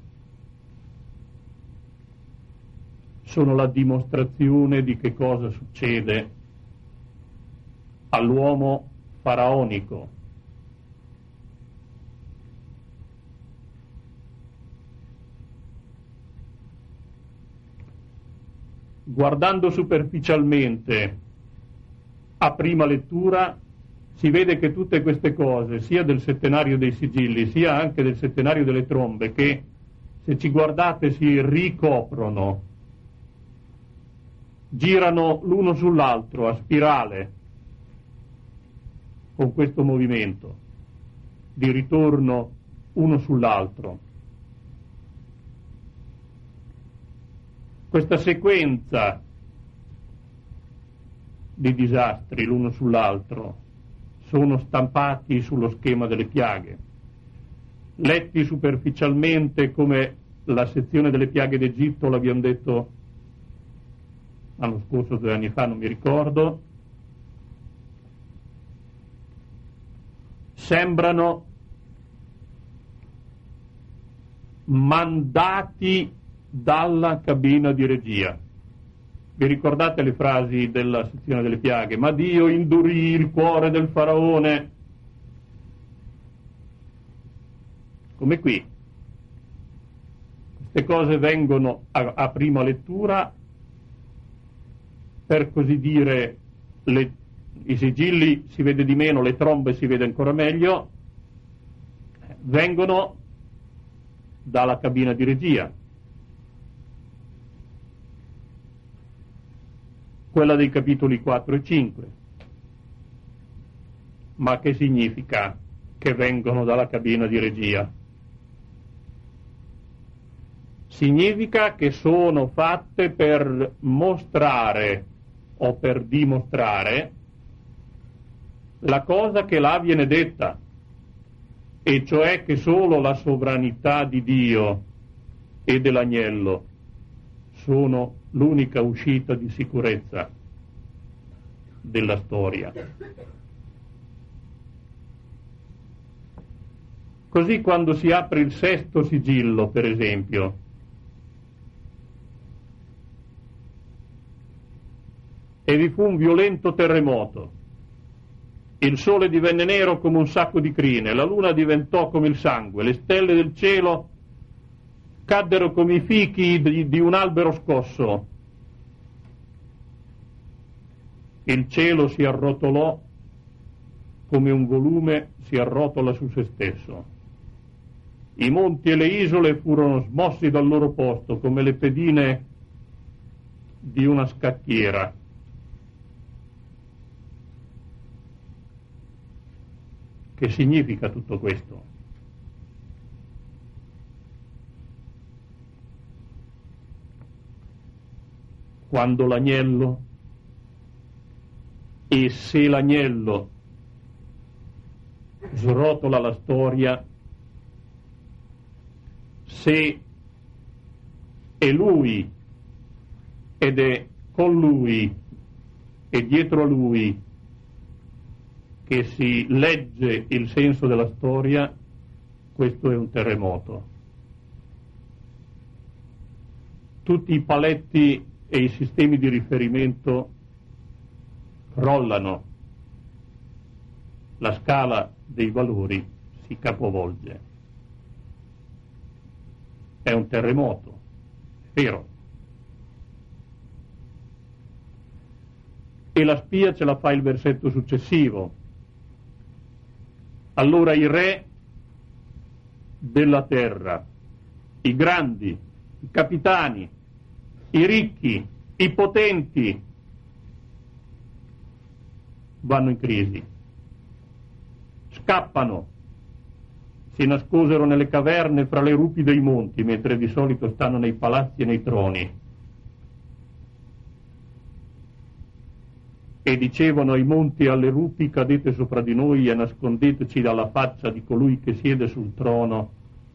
sono la dimostrazione di che cosa succede all'uomo faraonico. Guardando superficialmente a prima lettura si vede che tutte queste cose, sia del settenario dei sigilli sia anche del settenario delle trombe, che se ci guardate si ricoprono, girano l'uno sull'altro a spirale con questo movimento di ritorno uno sull'altro. Questa sequenza di disastri l'uno sull'altro sono stampati sullo schema delle piaghe. Letti superficialmente come la sezione delle piaghe d'Egitto, l'abbiamo detto l'anno scorso, due anni fa, non mi ricordo, sembrano mandati dalla cabina di regia. Vi ricordate le frasi della sezione delle piaghe? Ma Dio indurì il cuore del faraone. Come qui. Queste cose vengono a, a prima lettura, per così dire, le, i sigilli si vede di meno, le trombe si vede ancora meglio, vengono dalla cabina di regia. Quella dei capitoli quattro e cinque. Ma che significa che vengono dalla cabina di regia? Significa che sono fatte per mostrare o per dimostrare la cosa che là viene detta, e cioè che solo la sovranità di Dio e dell'agnello sono l'unica uscita di sicurezza della storia. Così quando si apre il sesto sigillo, per esempio, e vi fu un violento terremoto, il sole divenne nero come un sacco di crine, la luna diventò come il sangue, le stelle del cielo caddero come i fichi di, di un albero scosso. Il cielo si arrotolò come un volume si arrotola su se stesso. I monti e le isole furono smossi dal loro posto come le pedine di una scacchiera. Che significa tutto questo? Quando l'agnello, e se l'agnello srotola la storia, se è lui ed è con lui e dietro a lui che si legge il senso della storia, questo è un terremoto. Tutti i paletti e i sistemi di riferimento crollano, la scala dei valori si capovolge. È un terremoto, è vero. E la spia ce la fa il versetto successivo. Allora i re della terra, i grandi, i capitani, i ricchi, i potenti, vanno in crisi, scappano, si nascosero nelle caverne fra le rupi dei monti, mentre di solito stanno nei palazzi e nei troni, e dicevano ai monti e alle rupi: cadete sopra di noi e nascondeteci dalla faccia di colui che siede sul trono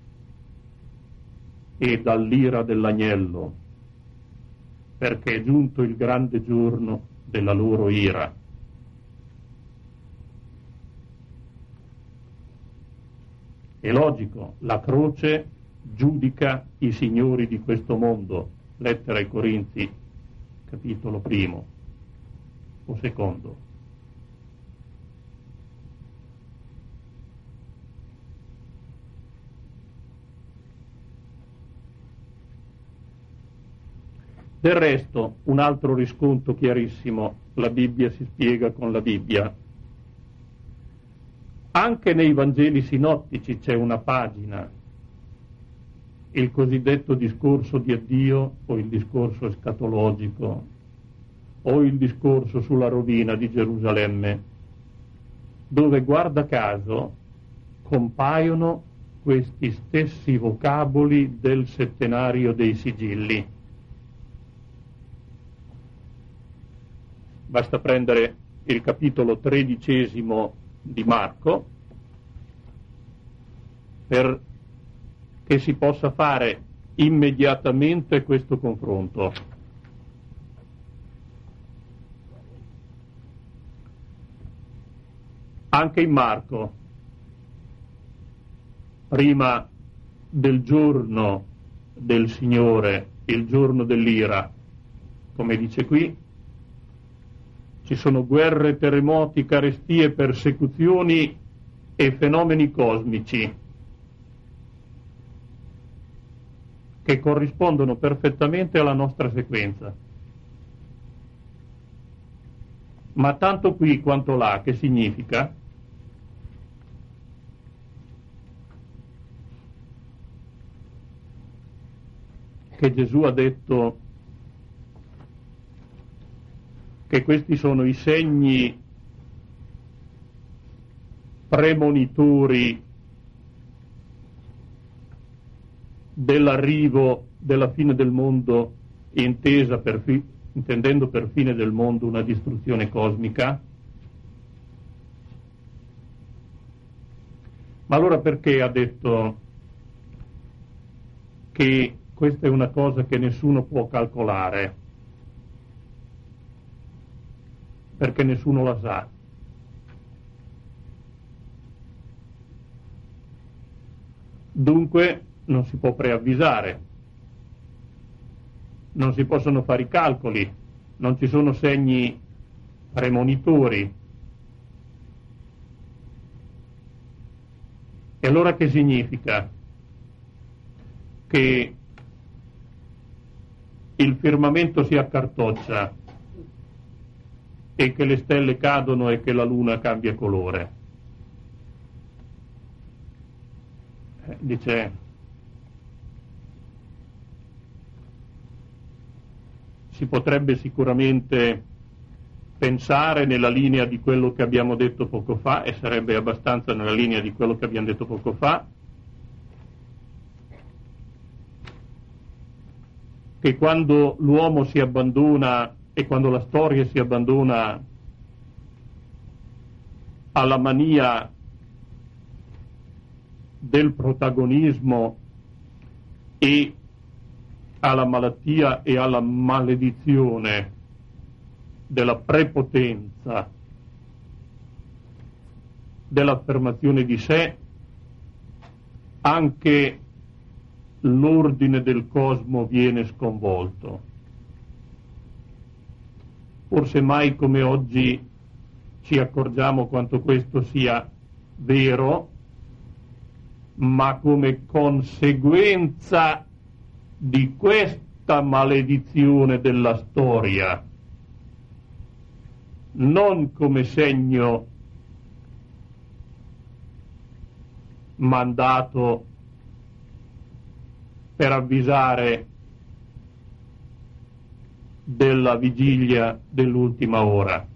e dall'ira dell'agnello, perché è giunto il grande giorno della loro ira. È logico, la croce giudica i signori di questo mondo. Lettera ai Corinzi, capitolo primo o secondo. Del resto, un altro riscontro chiarissimo: la Bibbia si spiega con la Bibbia. Anche nei Vangeli sinottici c'è una pagina, il cosiddetto discorso di addio o il discorso escatologico o il discorso sulla rovina di Gerusalemme, dove, guarda caso, compaiono questi stessi vocaboli del settenario dei sigilli. Basta prendere il capitolo tredicesimo di Marco per che si possa fare immediatamente questo confronto. Anche in Marco, prima del giorno del Signore, il giorno dell'ira, come dice qui, ci sono guerre, terremoti, carestie, persecuzioni e fenomeni cosmici che corrispondono perfettamente alla nostra sequenza. Ma tanto qui quanto là, che significa? Che Gesù ha detto che questi sono i segni premonitori dell'arrivo della fine del mondo, intesa per fi- intendendo per fine del mondo una distruzione cosmica. Ma allora perché ha detto che questa è una cosa che nessuno può calcolare? Perché nessuno la sa. Dunque non si può preavvisare, non si possono fare i calcoli, non ci sono segni premonitori. E allora che significa? Che il firmamento si accartoccia e che le stelle cadono e che la luna cambia colore. Eh, dice, si potrebbe sicuramente pensare nella linea di quello che abbiamo detto poco fa, e sarebbe abbastanza nella linea di quello che abbiamo detto poco fa, che quando l'uomo si abbandona e quando la storia si abbandona alla mania del protagonismo e alla malattia e alla maledizione della prepotenza, dell'affermazione di sé, anche l'ordine del cosmo viene sconvolto. Forse mai come oggi ci accorgiamo quanto questo sia vero, ma come conseguenza di questa maledizione della storia, non come segno mandato per avvisare della vigilia dell'ultima ora.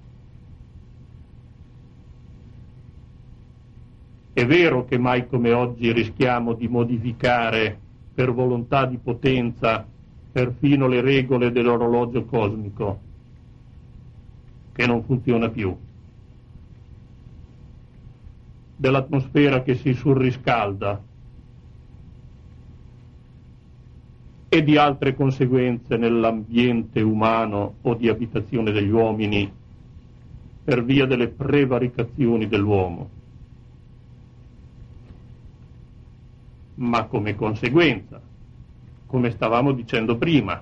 È vero che mai come oggi rischiamo di modificare per volontà di potenza perfino le regole dell'orologio cosmico, che non funziona più, dell'atmosfera che si surriscalda e di altre conseguenze nell'ambiente umano o di abitazione degli uomini per via delle prevaricazioni dell'uomo. Ma come conseguenza, come stavamo dicendo prima,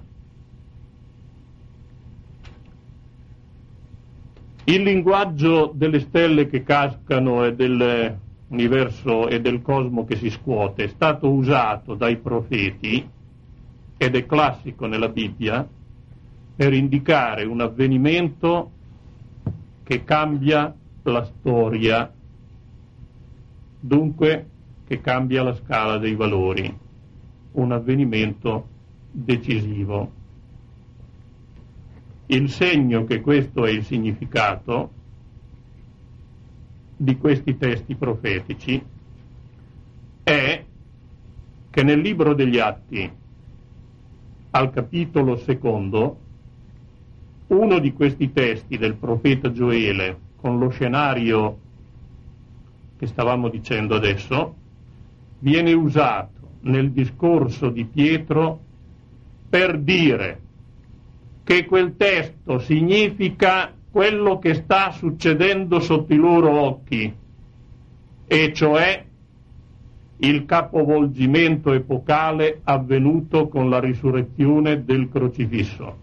il linguaggio delle stelle che cascano e dell'universo e del cosmo che si scuote è stato usato dai profeti, ed è classico nella Bibbia, per indicare un avvenimento che cambia la storia, dunque che cambia la scala dei valori, un avvenimento decisivo. Il segno che questo è il significato di questi testi profetici è che nel libro degli Atti, al capitolo secondo, uno di questi testi del profeta Gioele, con lo scenario che stavamo dicendo adesso, viene usato nel discorso di Pietro per dire che quel testo significa quello che sta succedendo sotto i loro occhi, e cioè il capovolgimento epocale avvenuto con la risurrezione del crocifisso.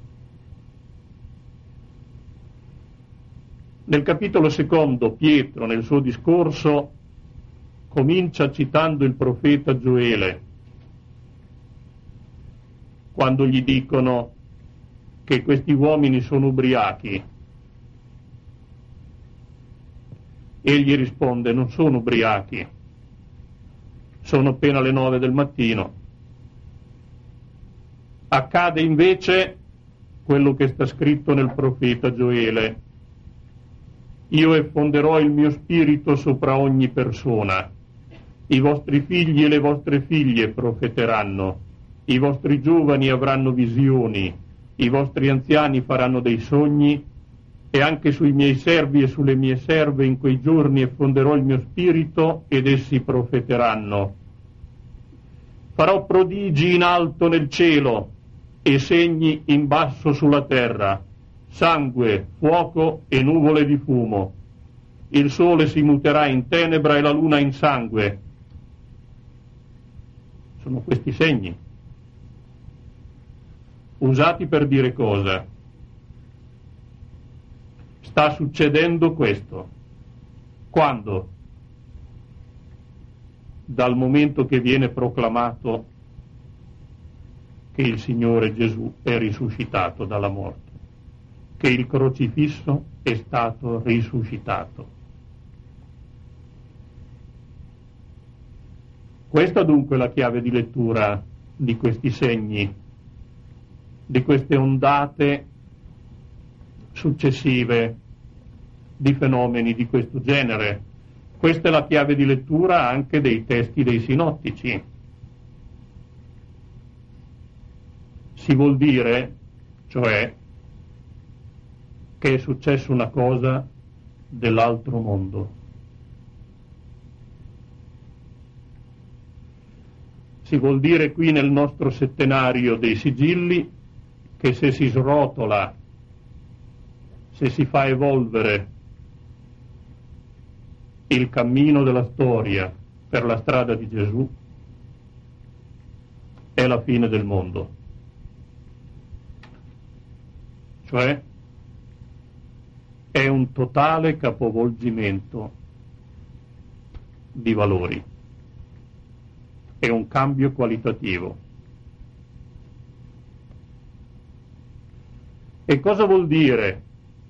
Nel capitolo secondo Pietro, nel suo discorso, comincia citando il profeta Gioele, quando gli dicono che questi uomini sono ubriachi. Egli risponde: non sono ubriachi, sono appena le nove del mattino. Accade invece quello che sta scritto nel profeta Gioele: io effonderò il mio spirito sopra ogni persona, i vostri figli e le vostre figlie profeteranno, i vostri giovani avranno visioni, i vostri anziani faranno dei sogni, e anche sui miei servi e sulle mie serve in quei giorni effonderò il mio spirito ed essi profeteranno. Farò prodigi in alto nel cielo e segni in basso sulla terra, sangue, fuoco e nuvole di fumo. Il sole si muterà in tenebra e la luna in sangue. Sono questi segni, usati per dire cosa? Sta succedendo questo. Quando? Dal momento che viene proclamato che il Signore Gesù è risuscitato dalla morte, che il crocifisso è stato risuscitato. Questa dunque è la chiave di lettura di questi segni, di queste ondate successive di fenomeni di questo genere. Questa è la chiave di lettura anche dei testi dei sinottici. Si vuol dire, cioè, che è successa una cosa dell'altro mondo. Si vuol dire qui nel nostro settenario dei sigilli che se si srotola, se si fa evolvere il cammino della storia per la strada di Gesù, è la fine del mondo. Cioè è un totale capovolgimento di valori. è un cambio qualitativo. E cosa vuol dire?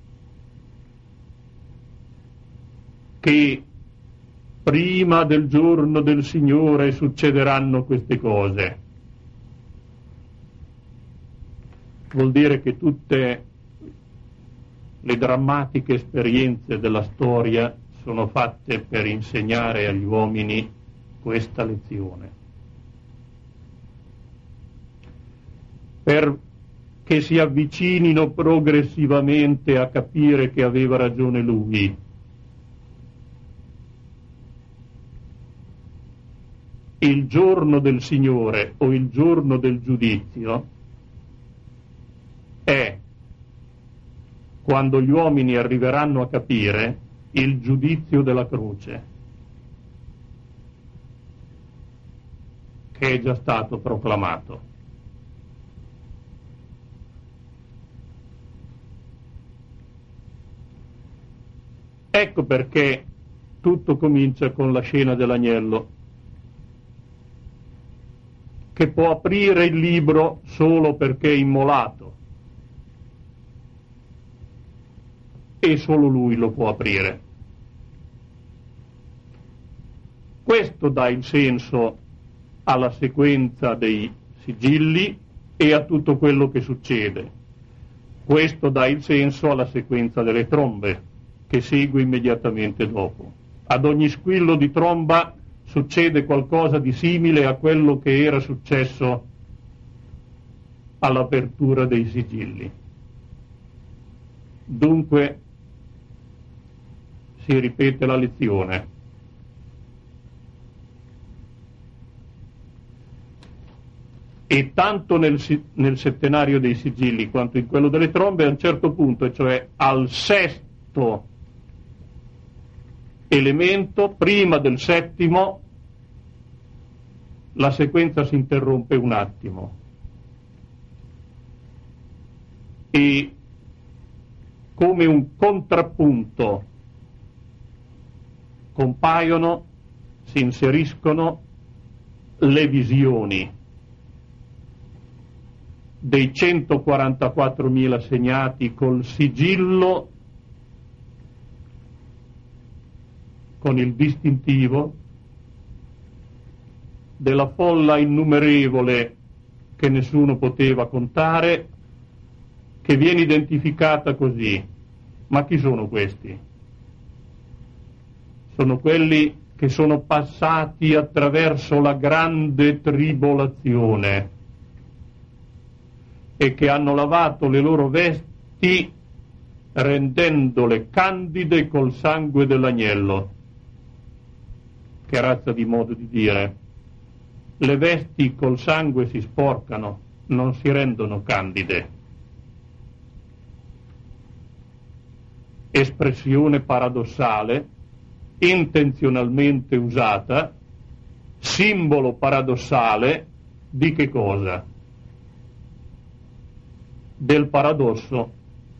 Che prima del giorno del Signore succederanno queste cose. Vuol dire che tutte le drammatiche esperienze della storia sono fatte per insegnare agli uomini questa lezione, perché si avvicinino progressivamente a capire che aveva ragione lui. Il giorno del Signore o il giorno del giudizio è quando gli uomini arriveranno a capire il giudizio della croce, che è già stato proclamato. Ecco perché tutto comincia con la scena dell'agnello, che può aprire il libro solo perché è immolato, e solo lui lo può aprire. Questo dà il senso alla sequenza dei sigilli e a tutto quello che succede. Questo dà il senso alla sequenza delle trombe, che segue immediatamente dopo. Ad ogni squillo di tromba succede qualcosa di simile a quello che era successo all'apertura dei sigilli. Dunque si ripete la lezione. E tanto nel, nel settenario dei sigilli quanto in quello delle trombe, a un certo punto, cioè al sesto elemento, prima del settimo, la sequenza si interrompe un attimo e, come un contrappunto, compaiono, si inseriscono le visioni dei centoquarantaquattromila segnati col sigillo, con il distintivo, della folla innumerevole che nessuno poteva contare, che viene identificata così. Ma chi sono questi? Sono quelli che sono passati attraverso la grande tribolazione e che hanno lavato le loro vesti rendendole candide col sangue dell'agnello. Che razza di modo di dire? Le vesti col sangue si sporcano, non si rendono candide. Espressione paradossale, intenzionalmente usata, simbolo paradossale di che cosa? Del paradosso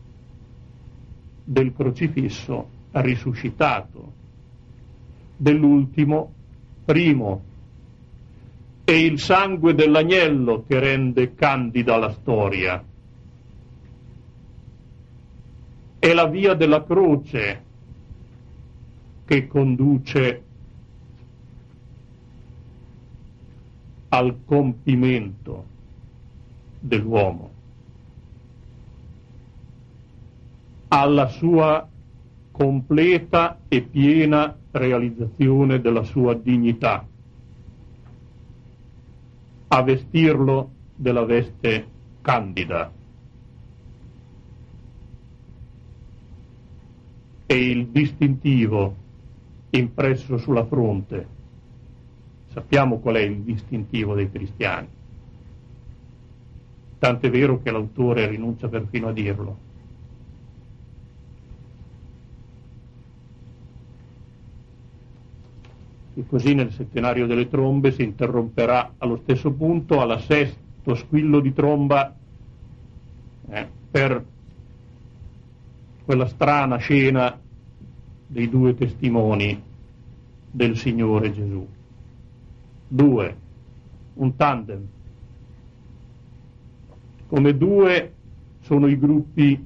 del crocifisso risuscitato, dell'ultimo primo. È il sangue dell'agnello che rende candida la storia. È la via della croce che conduce al compimento dell'uomo, alla sua completa e piena realizzazione della sua dignità, a vestirlo della veste candida. E il distintivo impresso sulla fronte, sappiamo qual è il distintivo dei cristiani, tant'è vero che l'autore rinuncia perfino a dirlo. E così nel settenario delle trombe si interromperà allo stesso punto, alla sesto squillo di tromba, eh, per quella strana scena dei due testimoni del Signore Gesù. Due, un tandem. Come due sono i gruppi,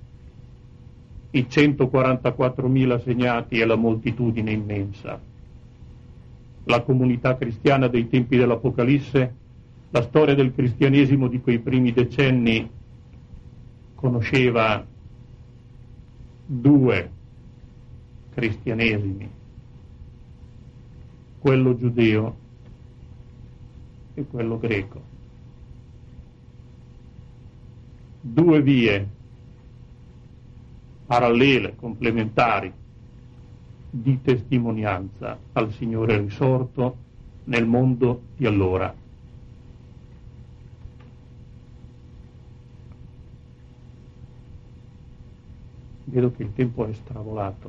i centoquarantaquattromila segnati e la moltitudine immensa. La comunità cristiana dei tempi dell'Apocalisse, la storia del cristianesimo di quei primi decenni conosceva due cristianesimi, quello giudeo e quello greco. Due vie parallele, complementari, di testimonianza al Signore risorto nel mondo di allora. Vedo che il tempo è stravolato.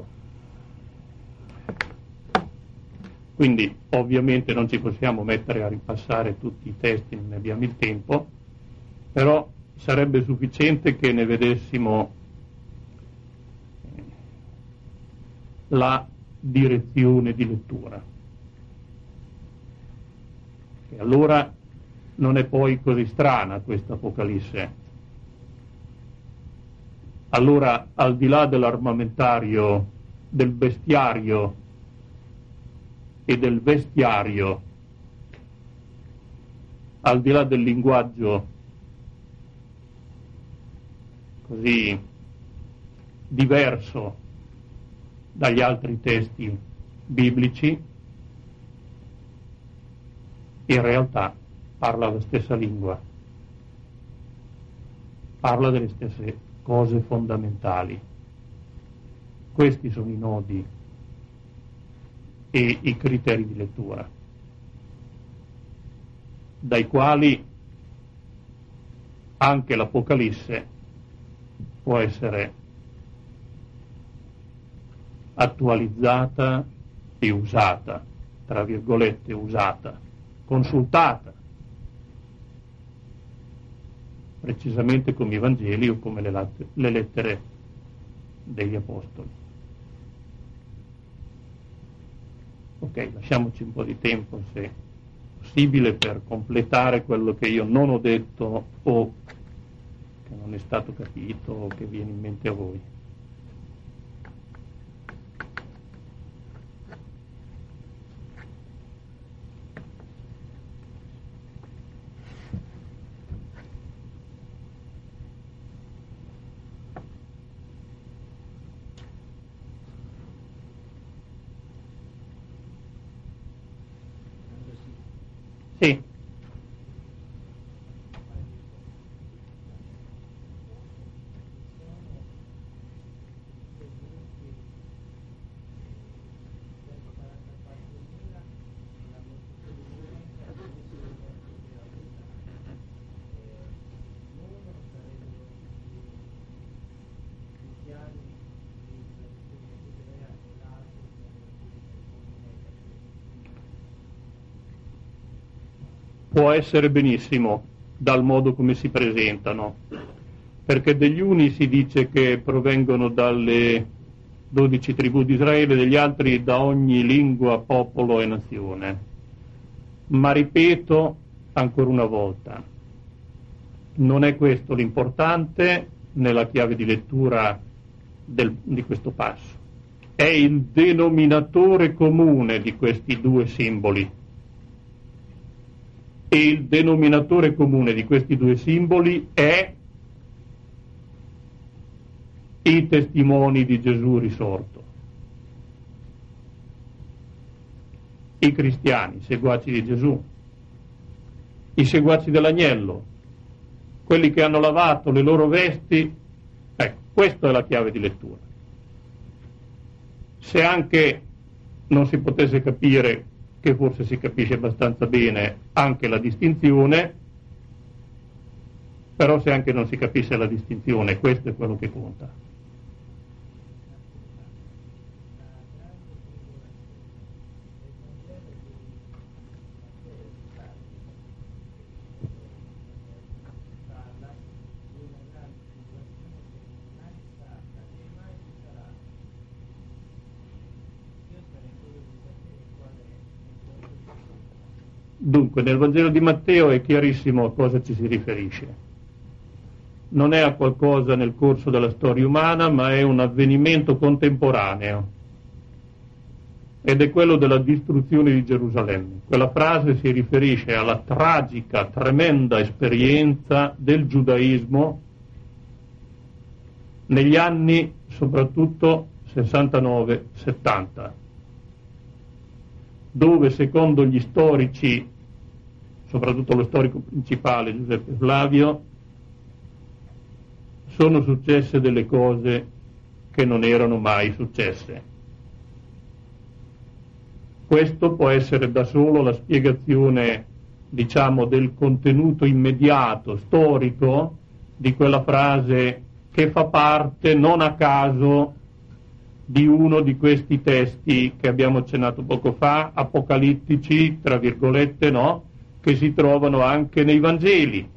Quindi ovviamente non ci possiamo mettere a ripassare tutti i testi, non ne abbiamo il tempo, però sarebbe sufficiente che ne vedessimo la direzione di lettura. E allora non è poi così strana questa Apocalisse. Allora, al di là dell'armamentario, del bestiario e del vestiario, al di là del linguaggio così diverso dagli altri testi biblici, in realtà parla la stessa lingua, parla delle stesse cose fondamentali. Questi sono i nodi e i criteri di lettura, dai quali anche l'Apocalisse può essere attualizzata e usata, tra virgolette usata, consultata, precisamente come i Vangeli o come le, latte, le lettere degli Apostoli. Ok, lasciamoci un po' di tempo, se possibile, per completare quello che io non ho detto o che non è stato capito o che viene in mente a voi. Sì. Può essere benissimo dal modo come si presentano, perché degli uni si dice che provengono dalle dodici tribù di Israele, degli altri da ogni lingua, popolo e nazione. Ma ripeto ancora una volta, non è questo l'importante nella chiave di lettura del, di questo passo. È il denominatore comune di questi due simboli. E il denominatore comune di questi due simboli è i testimoni di Gesù risorto. I cristiani, i seguaci di Gesù, i seguaci dell'agnello, quelli che hanno lavato le loro vesti, ecco, questa è la chiave di lettura. Se anche non si potesse capire, che forse si capisce abbastanza bene, anche la distinzione, però se anche non si capisce la distinzione, questo è quello che conta. Dunque, nel Vangelo di Matteo è chiarissimo a cosa ci si riferisce. Non è a qualcosa nel corso della storia umana, ma è un avvenimento contemporaneo. Ed è quello della distruzione di Gerusalemme. Quella frase si riferisce alla tragica, tremenda esperienza del giudaismo negli anni soprattutto sessantanove settanta, dove secondo gli storici, soprattutto lo storico principale Giuseppe Flavio, sono successe delle cose che non erano mai successe. Questo può essere da solo la spiegazione, diciamo, del contenuto immediato, storico, di quella frase che fa parte, non a caso, di uno di questi testi che abbiamo accennato poco fa, apocalittici, tra virgolette, no? Che si trovano anche nei Vangeli.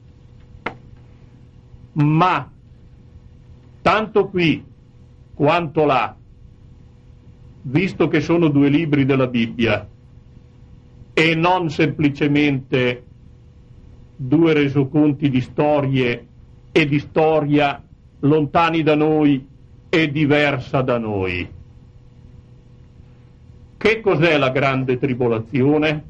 Ma tanto qui quanto là, visto che sono due libri della Bibbia e non semplicemente due resoconti di storie e di storia lontani da noi e diversa da noi, che cos'è la grande tribolazione?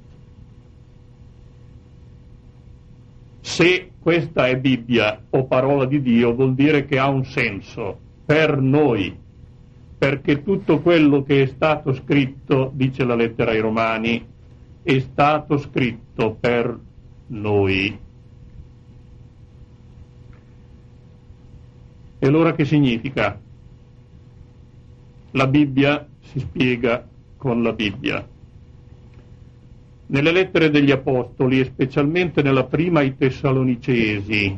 Se questa è Bibbia o parola di Dio, vuol dire che ha un senso per noi, perché tutto quello che è stato scritto, dice la lettera ai Romani, è stato scritto per noi. E allora che significa? La Bibbia si spiega con la Bibbia. Nelle lettere degli Apostoli, e specialmente nella prima ai Tessalonicesi,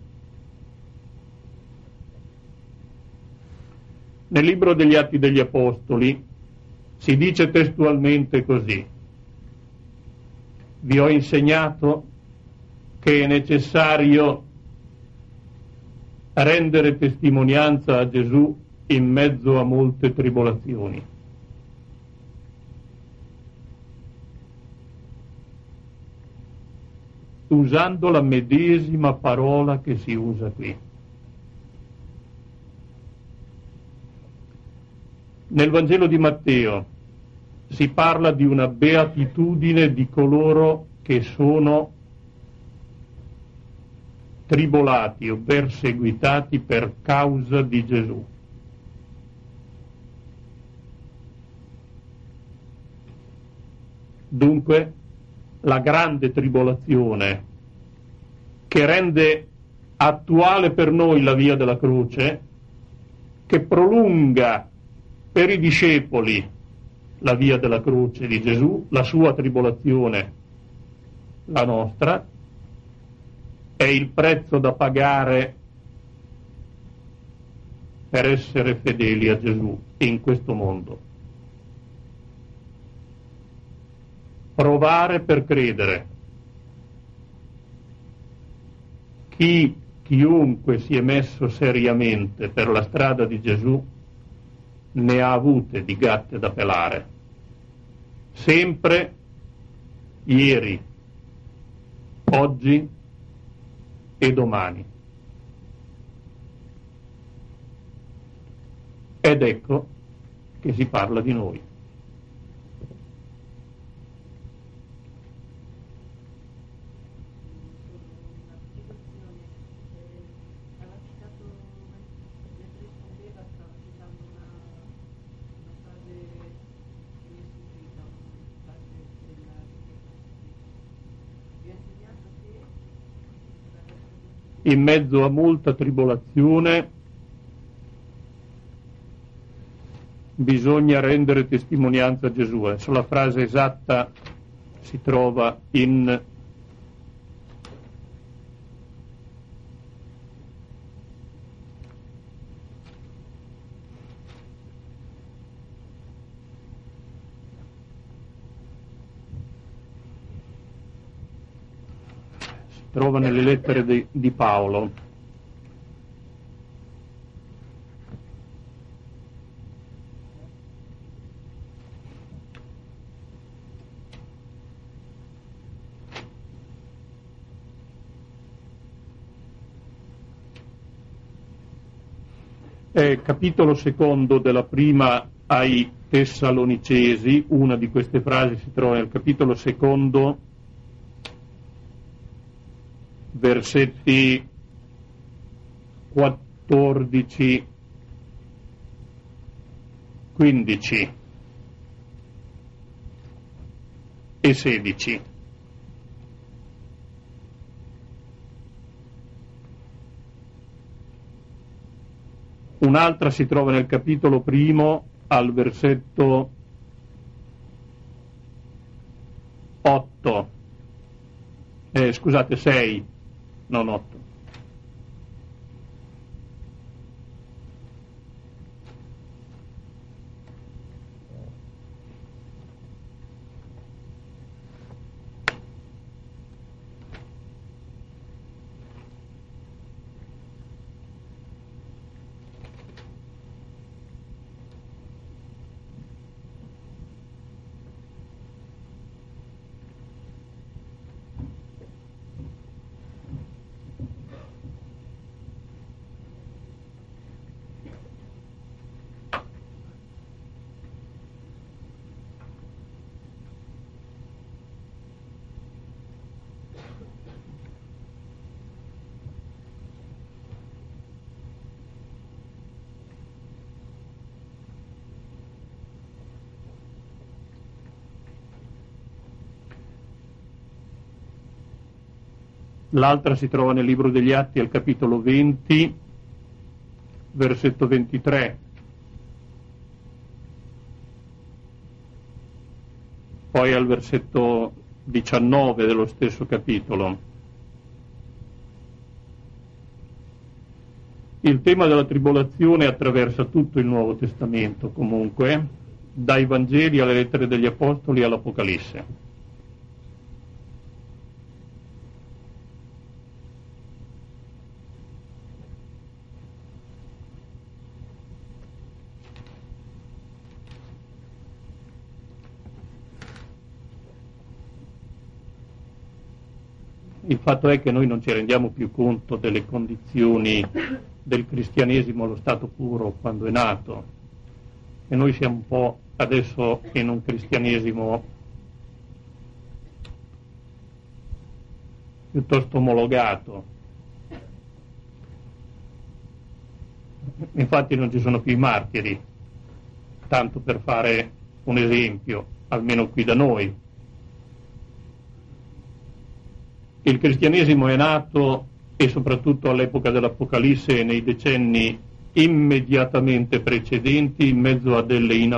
nel libro degli Atti degli Apostoli, si dice testualmente così: vi ho insegnato che è necessario rendere testimonianza a Gesù in mezzo a molte tribolazioni. Usando la medesima parola che si usa qui. Nel Vangelo di Matteo si parla di una beatitudine di coloro che sono tribolati o perseguitati per causa di Gesù. Dunque, la grande tribolazione che rende attuale per noi la via della croce, che prolunga per i discepoli la via della croce di Gesù, la sua tribolazione, la nostra, è il prezzo da pagare per essere fedeli a Gesù in questo mondo. Provare per credere. Chi, chiunque si è messo seriamente per la strada di Gesù ne ha avute di gatte da pelare. Sempre, ieri, oggi e domani. Ed ecco che si parla di noi. In mezzo a molta tribolazione bisogna rendere testimonianza a Gesù. Adesso la frase esatta si trova in si trova nelle lettere di, di Paolo. Eh, capitolo secondo della prima ai Tessalonicesi, una di queste frasi si trova nel capitolo secondo, versetti quattordici, quindici e sedici. Un'altra si trova nel capitolo primo al versetto otto, eh, scusate sei, non otto. L'altra si trova nel libro degli Atti al capitolo venti, versetto ventitré. Poi al versetto diciannove dello stesso capitolo. Il tema della tribolazione attraversa tutto il Nuovo Testamento, comunque, dai Vangeli alle lettere degli Apostoli all'Apocalisse. Il fatto è che noi non ci rendiamo più conto delle condizioni del cristianesimo allo stato puro quando è nato, e noi siamo un po' adesso in un cristianesimo piuttosto omologato. Infatti non ci sono più i martiri, tanto per fare un esempio, almeno qui da noi. Il cristianesimo è nato, e soprattutto all'epoca dell'Apocalisse e nei decenni immediatamente precedenti, in mezzo a delle